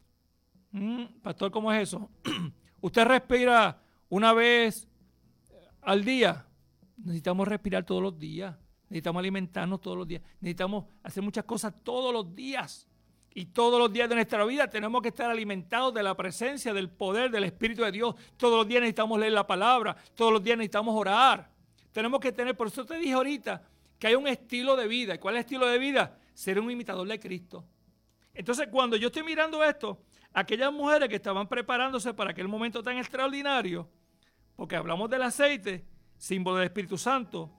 Pastor, ¿cómo es eso? ¿Usted respira una vez al día? Necesitamos respirar todos los días. Necesitamos alimentarnos todos los días. Necesitamos hacer muchas cosas todos los días. Y todos los días de nuestra vida tenemos que estar alimentados de la presencia, del poder, del Espíritu de Dios. Todos los días necesitamos leer la palabra. Todos los días necesitamos orar. Tenemos que tener, por eso te dije ahorita, que hay un estilo de vida. ¿Y cuál es el estilo de vida? Ser un imitador de Cristo. Entonces, cuando yo estoy mirando esto, aquellas mujeres que estaban preparándose para aquel momento tan extraordinario, porque hablamos del aceite, símbolo del Espíritu Santo,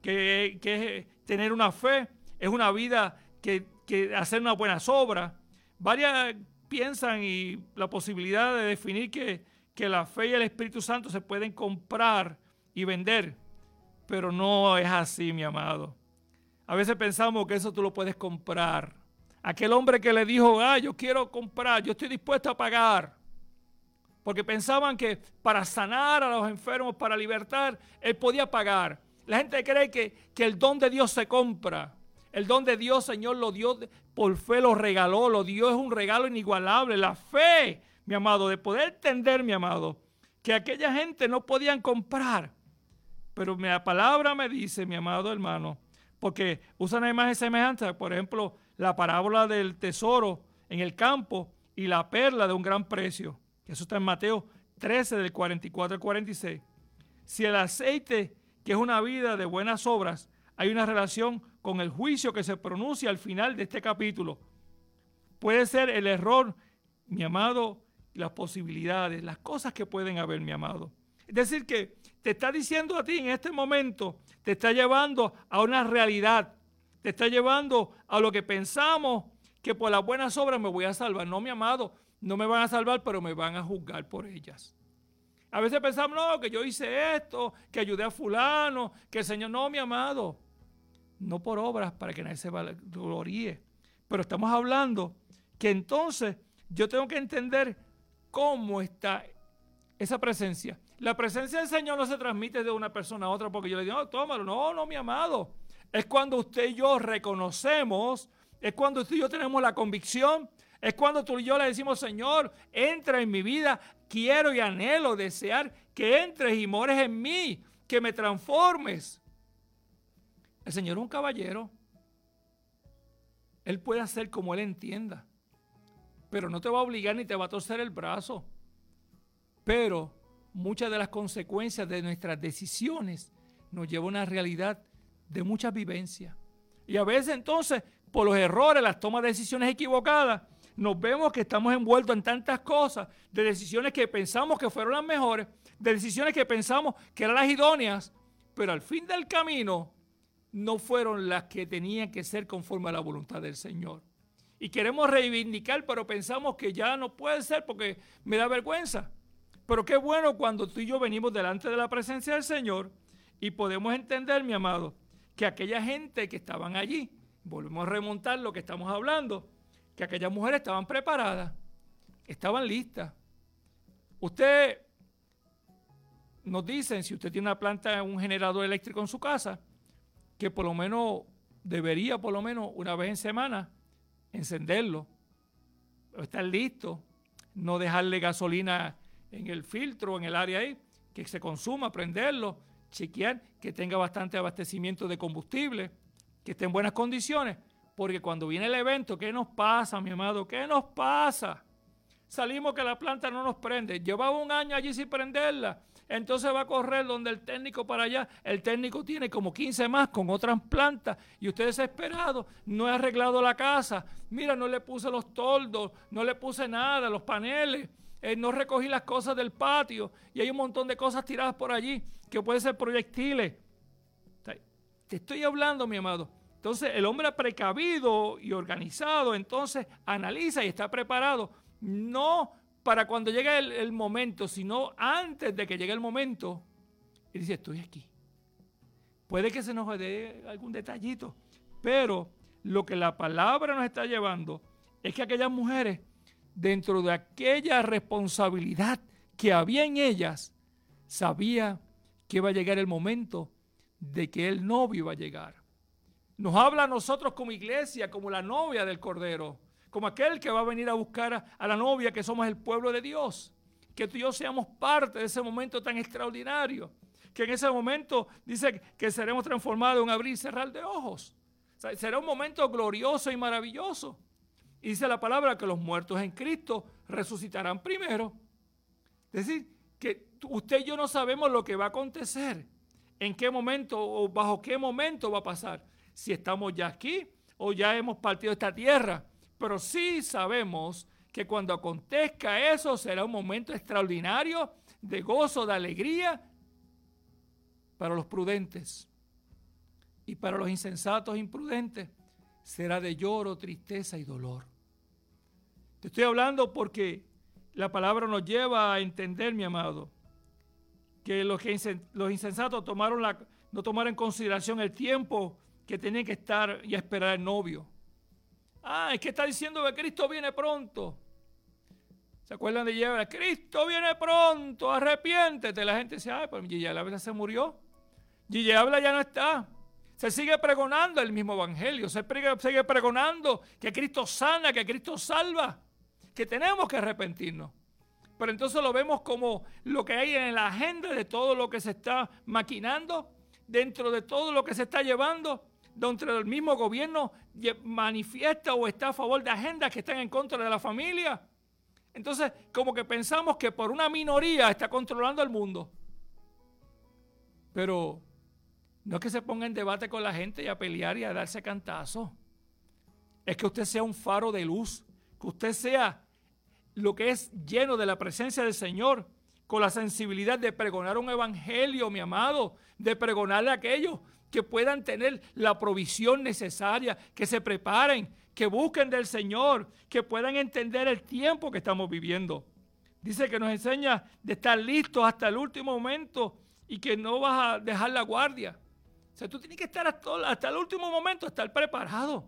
que es tener una fe, es una vida que hacer unas buenas obras. Varias piensan y la posibilidad de definir que la fe y el Espíritu Santo se pueden comprar y vender, pero no es así, mi amado. A veces pensamos que eso tú lo puedes comprar. Aquel hombre que le dijo, yo quiero comprar, yo estoy dispuesto a pagar. Porque pensaban que para sanar a los enfermos, para libertar, él podía pagar. La gente cree que el don de Dios se compra. El don de Dios, Señor, lo dio por fe, lo regaló, lo dio, es un regalo inigualable. La fe, mi amado, de poder entender, mi amado, que aquella gente no podían comprar. Pero la palabra me dice, mi amado hermano, porque usan imagen semejante, por ejemplo, la parábola del tesoro en el campo y la perla de un gran precio. Eso está en Mateo 13, del 44 al 46. Si el aceite, que es una vida de buenas obras, hay una relación con el juicio que se pronuncia al final de este capítulo. Puede ser el error, mi amado, las posibilidades, las cosas que pueden haber, mi amado. Es decir, que te está diciendo a ti en este momento, te está llevando a una realidad, te está llevando a lo que pensamos que por las buenas obras me voy a salvar. No, mi amado, no me van a salvar, pero me van a juzgar por ellas. A veces pensamos, no, que yo hice esto, que ayudé a fulano, que el Señor, no, mi amado, no por obras para que nadie se gloríe. Pero estamos hablando que entonces yo tengo que entender cómo está esa presencia. La presencia del Señor no se transmite de una persona a otra porque yo le digo, no, tómalo. No, mi amado. Es cuando usted y yo reconocemos, es cuando usted y yo tenemos la convicción, es cuando tú y yo le decimos, Señor, entra en mi vida, quiero y anhelo, desear que entres y mores en mí, que me transformes. El Señor es un caballero. Él puede hacer como Él entienda, pero no te va a obligar ni te va a torcer el brazo. Pero muchas de las consecuencias de nuestras decisiones nos llevan a una realidad de muchas vivencias. Y a veces entonces, por los errores, las tomas de decisiones equivocadas, nos vemos que estamos envueltos en tantas cosas, de decisiones que pensamos que fueron las mejores, de decisiones que pensamos que eran las idóneas, pero al fin del camino no fueron las que tenían que ser conforme a la voluntad del Señor. Y queremos reivindicar, pero pensamos que ya no puede ser porque me da vergüenza. Pero qué bueno cuando tú y yo venimos delante de la presencia del Señor y podemos entender, mi amado, que aquella gente que estaban allí, volvemos a remontar lo que estamos hablando, que aquellas mujeres estaban preparadas, estaban listas. Usted nos dicen, si usted tiene una planta, un generador eléctrico en su casa, que por lo menos debería, por lo menos una vez en semana, encenderlo, estar listo, no dejarle gasolina en el filtro, en el área ahí, que se consuma, prenderlo, chequear que tenga bastante abastecimiento de combustible, que esté en buenas condiciones, porque cuando viene el evento, ¿qué nos pasa, mi amado? ¿Qué nos pasa? Salimos que la planta no nos prende, llevaba un año allí sin prenderla, entonces va a correr donde el técnico para allá, el técnico tiene como 15 más con otras plantas y usted desesperado, no he arreglado la casa, mira, no le puse los toldos, no le puse nada, los paneles, no recogí las cosas del patio y hay un montón de cosas tiradas por allí que pueden ser proyectiles. Te estoy hablando, mi amado. Entonces el hombre precavido y organizado entonces analiza y está preparado, no para cuando llegue el momento, sino antes de que llegue el momento, y dice, estoy aquí. Puede que se nos dé algún detallito, pero lo que la palabra nos está llevando es que aquellas mujeres, dentro de aquella responsabilidad que había en ellas, sabía que iba a llegar el momento de que el novio iba a llegar. Nos habla a nosotros como iglesia, como la novia del Cordero, como aquel que va a venir a buscar a la novia, que somos el pueblo de Dios, que tú y yo seamos parte de ese momento tan extraordinario, que en ese momento dice que seremos transformados en un abrir y cerrar de ojos. O sea, será un momento glorioso y maravilloso. Y dice la palabra que los muertos en Cristo resucitarán primero. Es decir, que usted y yo no sabemos lo que va a acontecer, en qué momento o bajo qué momento va a pasar, si estamos ya aquí o ya hemos partido de esta tierra. Pero sí sabemos que cuando acontezca eso será un momento extraordinario de gozo, de alegría para los prudentes. y para los insensatos e imprudentes será de lloro, tristeza y dolor. Te estoy hablando porque la palabra nos lleva a entender, mi amado, que los insensatos no tomaron en consideración el tiempo que tenían que estar y esperar el novio. Es que está diciendo que Cristo viene pronto. ¿Se acuerdan de Yebla? Cristo viene pronto, arrepiéntete. La gente dice, pues Yebla se murió. Yebla ya no está. Se sigue pregonando el mismo evangelio. Se sigue pregonando que Cristo sana, que Cristo salva, que tenemos que arrepentirnos. Pero entonces lo vemos como lo que hay en la agenda de todo lo que se está maquinando, dentro de todo lo que se está llevando, dentro del mismo gobierno manifiesta o está a favor de agendas que están en contra de la familia. Entonces, como que pensamos que por una minoría está controlando el mundo. Pero no es que se ponga en debate con la gente y a pelear y a darse cantazos. Es que usted sea un faro de luz, que usted sea lo que es lleno de la presencia del Señor, con la sensibilidad de pregonar un evangelio, mi amado, de pregonarle a aquellos que puedan tener la provisión necesaria, que se preparen, que busquen del Señor, que puedan entender el tiempo que estamos viviendo. Dice que nos enseña de estar listos hasta el último momento y que no vas a dejar la guardia. O sea, tú tienes que estar hasta el último momento, estar preparado.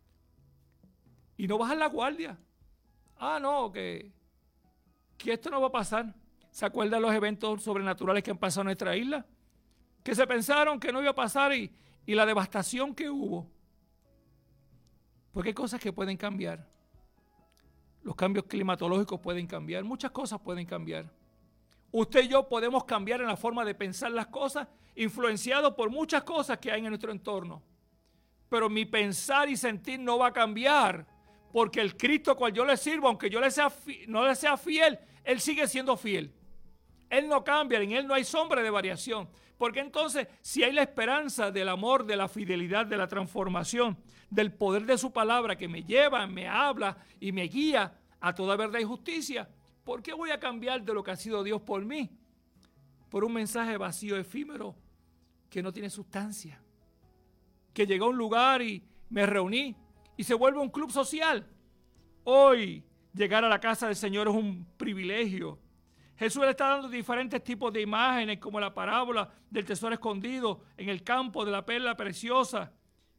Y no bajar la guardia. No, que esto no va a pasar. ¿Se acuerdan los eventos sobrenaturales que han pasado en nuestra isla? Que se pensaron que no iba a pasar y la devastación que hubo. Porque hay cosas que pueden cambiar. Los cambios climatológicos pueden cambiar. Muchas cosas pueden cambiar. Usted y yo podemos cambiar en la forma de pensar las cosas, influenciados por muchas cosas que hay en nuestro entorno. Pero mi pensar y sentir no va a cambiar, porque el Cristo cual yo le sirvo, aunque yo no le sea fiel, Él sigue siendo fiel. Él no cambia, en Él no hay sombra de variación. Porque entonces, si hay la esperanza del amor, de la fidelidad, de la transformación, del poder de su palabra que me lleva, me habla y me guía a toda verdad y justicia, ¿por qué voy a cambiar de lo que ha sido Dios por mí? Por un mensaje vacío, efímero, que no tiene sustancia. Que llegó a un lugar y me reuní y se vuelve un club social. Hoy, llegar a la casa del Señor es un privilegio. Jesús le está dando diferentes tipos de imágenes, como la parábola del tesoro escondido en el campo de la perla preciosa.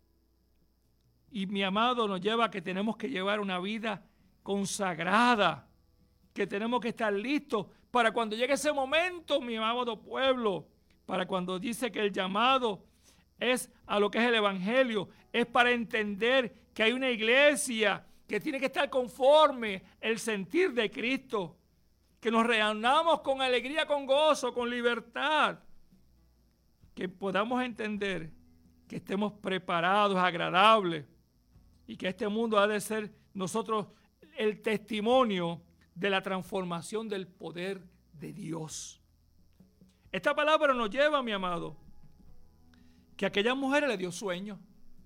Y mi amado nos lleva a que tenemos que llevar una vida consagrada, que tenemos que estar listos para cuando llegue ese momento, mi amado pueblo, para cuando dice que el llamado es a lo que es el evangelio, es para entender que hay una iglesia que tiene que estar conforme el sentir de Cristo, que nos reunamos con alegría, con gozo, con libertad, que podamos entender que estemos preparados, agradables, y que este mundo ha de ser nosotros el testimonio de la transformación del poder de Dios. Esta palabra nos lleva, mi amado, que a aquellas mujeres le dio sueño.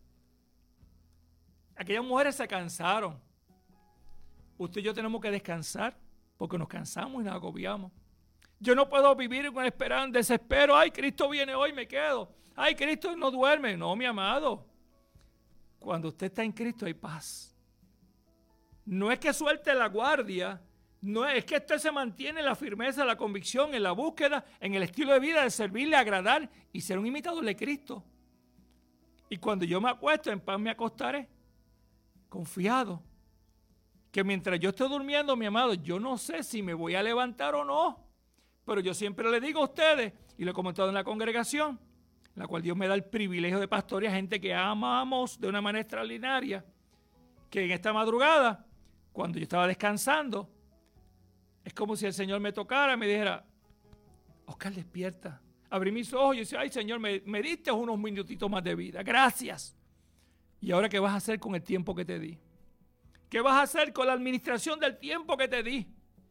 Aquellas mujeres se cansaron. Usted y yo tenemos que descansar, porque nos cansamos y nos agobiamos. Yo no puedo vivir con esperanza, desespero. Ay, Cristo viene hoy, me quedo. Ay, Cristo no duerme. No, mi amado. Cuando usted está en Cristo hay paz. No es que suelte la guardia, no es que usted se mantiene en la firmeza, la convicción, en la búsqueda, en el estilo de vida de servirle, agradar y ser un imitador de Cristo. Y cuando yo me acuesto, en paz me acostaré, confiado, que mientras yo esté durmiendo, mi amado, yo no sé si me voy a levantar o no, pero yo siempre le digo a ustedes, y lo he comentado en la congregación, en la cual Dios me da el privilegio de pastorear, gente que amamos de una manera extraordinaria, que en esta madrugada, cuando yo estaba descansando, es como si el Señor me tocara y me dijera, Oscar, despierta. Abrí mis ojos y decía, ay, Señor, me diste unos minutitos más de vida. Gracias. ¿Y ahora qué vas a hacer con el tiempo que te di? ¿Qué vas a hacer con la administración del tiempo que te di?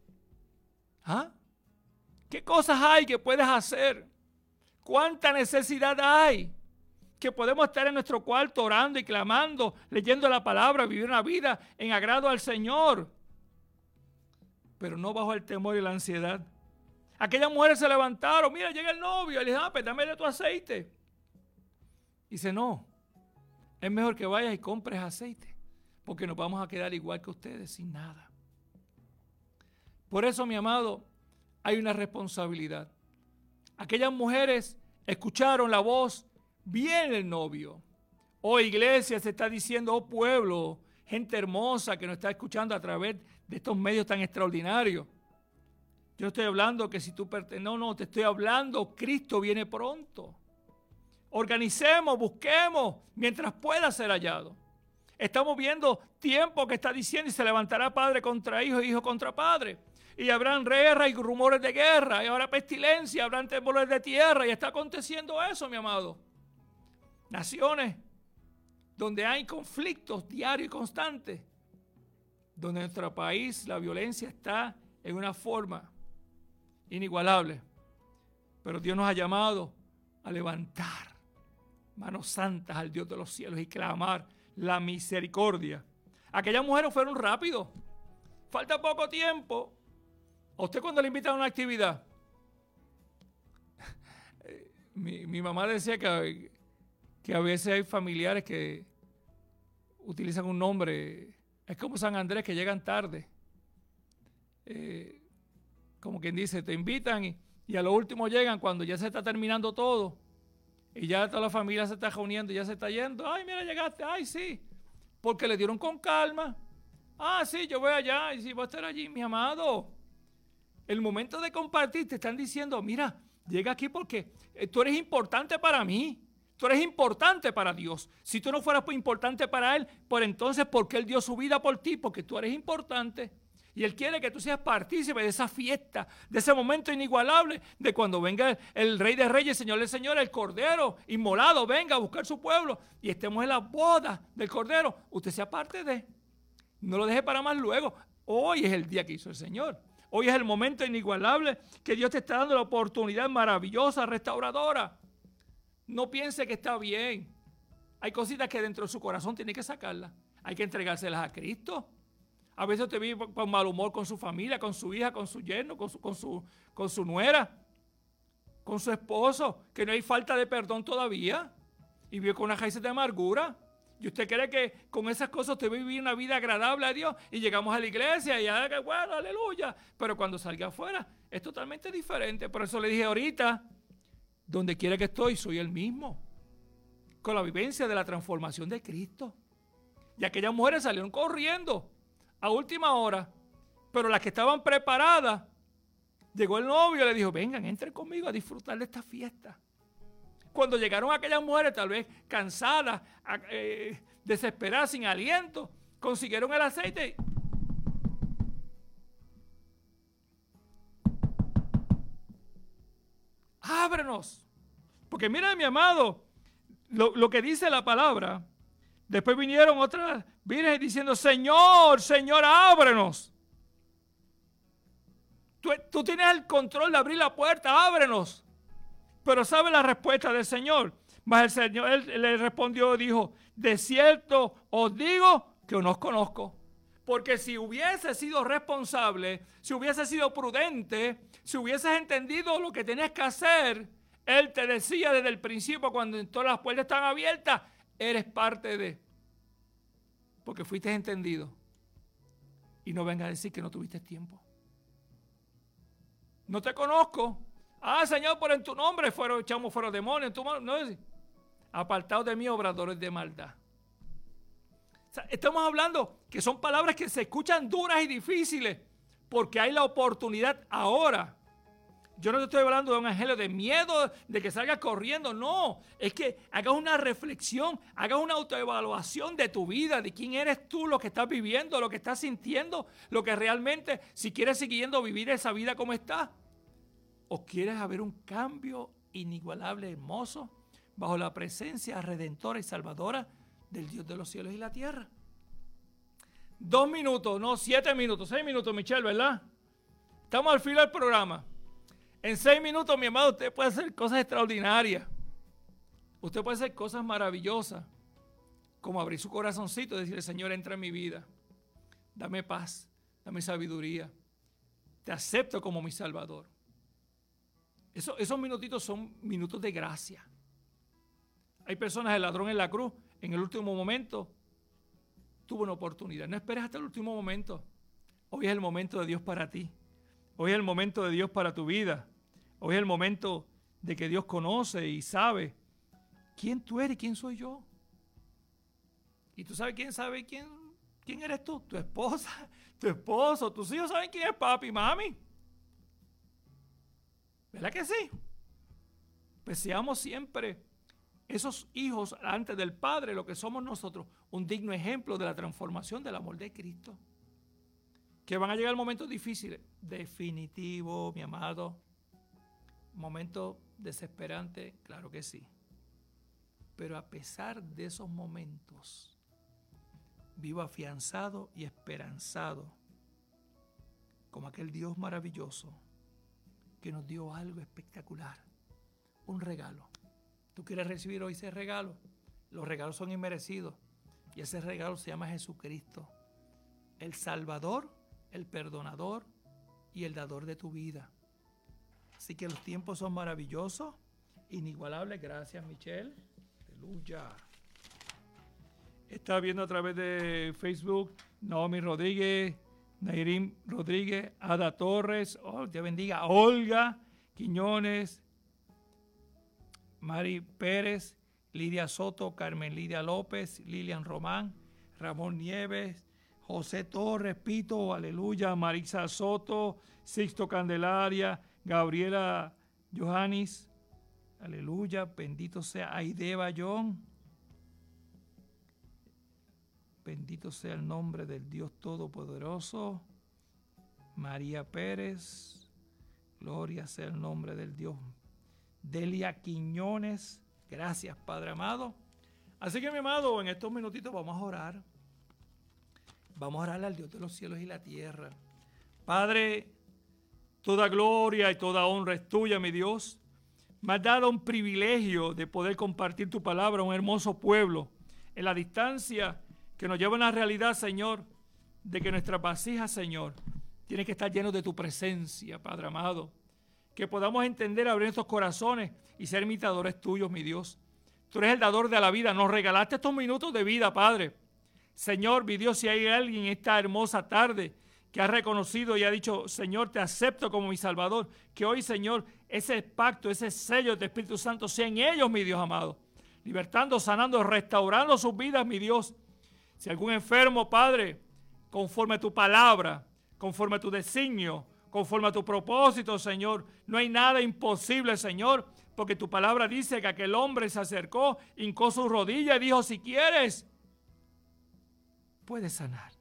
¿Qué cosas hay que puedes hacer? ¿Cuánta necesidad hay? Que podemos estar en nuestro cuarto orando y clamando, leyendo la palabra, vivir una vida en agrado al Señor, pero no bajo el temor y la ansiedad. Aquellas mujeres se levantaron, mira, llega el novio, y le dijeron, pues dame de tu aceite. Dice, no, es mejor que vayas y compres aceite, porque nos vamos a quedar igual que ustedes, sin nada. Por eso, mi amado, hay una responsabilidad. Aquellas mujeres escucharon la voz, viene el novio. Oh, iglesia, se está diciendo, oh pueblo, gente hermosa que nos está escuchando a través de estos medios tan extraordinarios. Yo estoy hablando que si tú no, te estoy hablando, Cristo viene pronto. Organicemos, busquemos, mientras pueda ser hallado. Estamos viendo tiempo que está diciendo, y se levantará padre contra hijo, hijo contra padre. Y habrán guerra y rumores de guerra, y habrá pestilencia, habrán temblores de tierra, y está aconteciendo eso, mi amado. Naciones donde hay conflictos diarios y constantes, donde en nuestro país la violencia está en una forma inigualable. Pero Dios nos ha llamado a levantar manos santas al Dios de los cielos y clamar la misericordia. Aquellas mujeres fueron rápidos. Falta poco tiempo. ¿A usted cuando le invitan a una actividad? Mi mamá decía que a veces hay familiares que utilizan un nombre, es como San Andrés, que llegan tarde. Como quien dice, te invitan y a lo último llegan cuando ya se está terminando todo y ya toda la familia se está reuniendo y ya se está yendo. Ay, mira, llegaste, ay, sí, porque le dieron con calma. Ah, sí, yo voy allá y sí, voy a estar allí, mi amado. El momento de compartir te están diciendo, mira, llega aquí porque tú eres importante para mí. Tú eres importante para Dios. Si tú no fueras importante para Él, por entonces, ¿por qué Él dio su vida por ti? Porque tú eres importante. Y Él quiere que tú seas partícipe de esa fiesta, de ese momento inigualable, de cuando venga el Rey de Reyes, Señor de Señores, el Cordero inmolado, venga a buscar su pueblo y estemos en la boda del Cordero. Usted sea parte de. No lo deje para más luego. Hoy es el día que hizo el Señor. Hoy es el momento inigualable que Dios te está dando la oportunidad maravillosa, restauradora. No piense que está bien. Hay cositas que dentro de su corazón tiene que sacarlas. Hay que entregárselas a Cristo. A veces usted vive con mal humor con su familia, con su hija, con su yerno, con su nuera, con su esposo, que no hay falta de perdón todavía. Y vive con una raíz de amargura. Y usted cree que con esas cosas usted va a vivir una vida agradable a Dios. Y llegamos a la iglesia y ya, bueno, aleluya. Pero cuando salga afuera es totalmente diferente. Por eso le dije ahorita, donde quiera que estoy, soy el mismo. Con la vivencia de la transformación de Cristo. Y aquellas mujeres salieron corriendo a última hora. Pero las que estaban preparadas, llegó el novio y le dijo, vengan, entren conmigo a disfrutar de esta fiesta. Cuando llegaron aquellas mujeres, tal vez cansadas, desesperadas, sin aliento, consiguieron el aceite. Ábrenos. Porque mira, mi amado, lo que dice la palabra. Después vinieron otras vírgenes diciendo, Señor, Señor, ábrenos. Tú tienes el control de abrir la puerta, ábrenos. Pero ¿sabe la respuesta del Señor? Mas el Señor él le respondió, dijo, de cierto os digo que no os conozco. Porque si hubiese sido responsable, si hubiese sido prudente, si hubieses entendido lo que tenías que hacer, Él te decía desde el principio, cuando todas las puertas están abiertas, eres parte de. Porque fuiste entendido. Y no venga a decir que no tuviste tiempo. No te conozco. Ah, Señor, por en tu nombre echamos fuera demonios. No, apartados de mí, obradores de maldad. O sea, estamos hablando que son palabras que se escuchan duras y difíciles porque hay la oportunidad ahora. Yo no te estoy hablando de un evangelio de miedo, de que salgas corriendo. No, es que hagas una reflexión, hagas una autoevaluación de tu vida, de quién eres tú, lo que estás viviendo, lo que estás sintiendo, lo que realmente, si quieres siguiendo vivir esa vida como está. ¿O quieres haber un cambio inigualable, hermoso, bajo la presencia redentora y salvadora del Dios de los cielos y la tierra? 2 minutos, no, 7 minutos, 6 minutos, Michelle, ¿verdad? Estamos al final del programa. En 6 minutos, mi amado, usted puede hacer cosas extraordinarias. Usted puede hacer cosas maravillosas, como abrir su corazoncito y decirle, Señor, entra en mi vida. Dame paz, dame sabiduría. Te acepto como mi Salvador. Esos minutitos son minutos de gracia. Hay personas, el ladrón en la cruz, en el último momento, tuvo una oportunidad. No esperes hasta el último momento. Hoy es el momento de Dios para ti. Hoy es el momento de Dios para tu vida. Hoy es el momento de que Dios conoce y sabe quién tú eres y quién soy yo. Y tú sabes quién eres tú. Tu esposa, tu esposo, tus hijos saben quién es papi y mami. ¿Verdad que sí? Pues seamos siempre esos hijos antes del Padre, lo que somos nosotros, un digno ejemplo de la transformación del amor de Cristo. Que van a llegar momentos difíciles, definitivo, mi amado. Momentos desesperantes, claro que sí. Pero a pesar de esos momentos, vivo afianzado y esperanzado, como aquel Dios maravilloso que nos dio algo espectacular, un regalo. ¿Tú quieres recibir hoy ese regalo? Los regalos son inmerecidos y ese regalo se llama Jesucristo, el Salvador, el perdonador y el dador de tu vida. Así que los tiempos son maravillosos, inigualables. Gracias, Michelle. Aleluya. Está viendo a través de Facebook Naomi Rodríguez, Nairim Rodríguez, Ada Torres, Dios bendiga, Olga Quiñones, Mari Pérez, Lidia Soto, Carmen Lidia López, Lilian Román, Ramón Nieves, José Torres, Pito, aleluya, Marisa Soto, Sixto Candelaria, Gabriela Johannis, aleluya, bendito sea Aide Bayón, bendito sea el nombre del Dios Todopoderoso, María Pérez, gloria sea el nombre del Dios, Delia Quiñones, gracias Padre amado. Así que mi amado, en estos minutitos vamos a orar. Vamos a orarle al Dios de los cielos y la tierra. Padre, toda gloria y toda honra es tuya, mi Dios. Me has dado un privilegio de poder compartir tu palabra a un hermoso pueblo en la distancia que nos lleva a una realidad, Señor, de que nuestras vasijas, Señor, tienen que estar llenos de tu presencia, Padre amado. Que podamos entender, abrir nuestros corazones y ser imitadores tuyos, mi Dios. Tú eres el dador de la vida. Nos regalaste estos minutos de vida, Padre. Señor, mi Dios, si hay alguien en esta hermosa tarde que ha reconocido y ha dicho, Señor, te acepto como mi Salvador, que hoy, Señor, ese pacto, ese sello de Espíritu Santo sea en ellos, mi Dios amado, libertando, sanando, restaurando sus vidas, mi Dios. Si algún enfermo, Padre, conforme a tu palabra, conforme a tu designio, conforme a tu propósito, Señor, no hay nada imposible, Señor, porque tu palabra dice que aquel hombre se acercó, hincó su rodilla y dijo, si quieres, puedes sanar.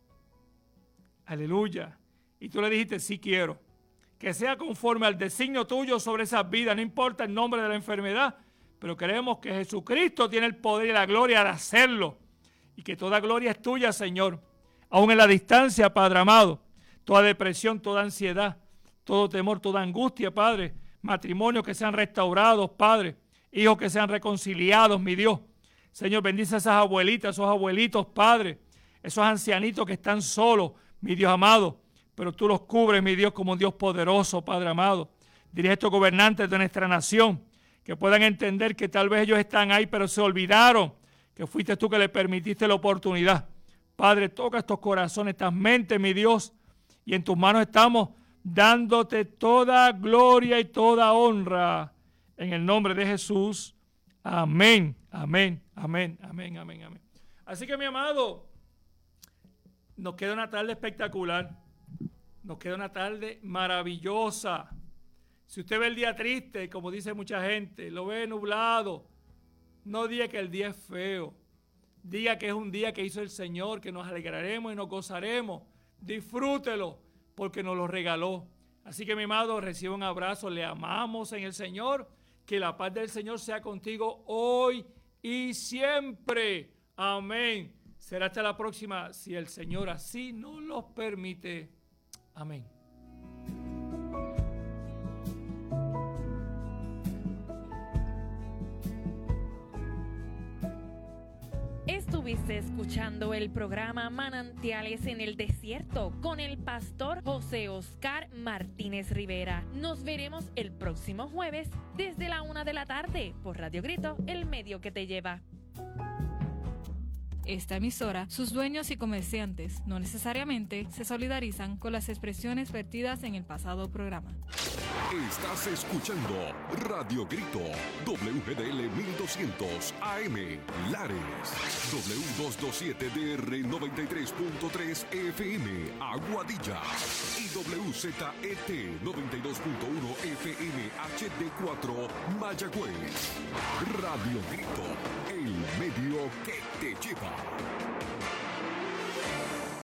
Aleluya. Y tú le dijiste, sí quiero. Que sea conforme al designio tuyo sobre esas vidas, no importa el nombre de la enfermedad, pero creemos que Jesucristo tiene el poder y la gloria de hacerlo. Y que toda gloria es tuya, Señor. Aún en la distancia, Padre amado, toda depresión, toda ansiedad, todo temor, toda angustia, Padre, matrimonios que sean restaurados, Padre, hijos que sean reconciliados, mi Dios. Señor, bendice a esas abuelitas, esos abuelitos, Padre, esos ancianitos que están solos, mi Dios amado, pero tú los cubres, mi Dios, como un Dios poderoso, Padre amado. Dirige a estos gobernantes de nuestra nación, que puedan entender que tal vez ellos están ahí, pero se olvidaron que fuiste tú que les permitiste la oportunidad. Padre, toca estos corazones, estas mentes, mi Dios, y en tus manos estamos dándote toda gloria y toda honra. En el nombre de Jesús. Amén, amén, amén, amén, amén, amén. Así que, mi amado, nos queda una tarde espectacular. Nos queda una tarde maravillosa. Si usted ve el día triste, como dice mucha gente, lo ve nublado, no diga que el día es feo. Diga que es un día que hizo el Señor, que nos alegraremos y nos gozaremos. Disfrútelo, porque nos lo regaló. Así que, mi amado, reciba un abrazo. Le amamos en el Señor. Que la paz del Señor sea contigo hoy y siempre. Amén. Será hasta la próxima, si el Señor así nos lo permite. Amén. Estuviste escuchando el programa Manantiales en el Desierto con el pastor José Oscar Martínez Rivera. Nos veremos el próximo jueves desde la 1 de la tarde por Radio Grito, el medio que te lleva. Esta emisora, sus dueños y comerciantes no necesariamente se solidarizan con las expresiones vertidas en el pasado programa. Estás escuchando Radio Grito, WGDL 1200 AM, Lares, W227DR 93.3 FM, Aguadilla, y WZET 92.1 FM HD4, Mayagüez. Radio Grito, el medio que te lleva.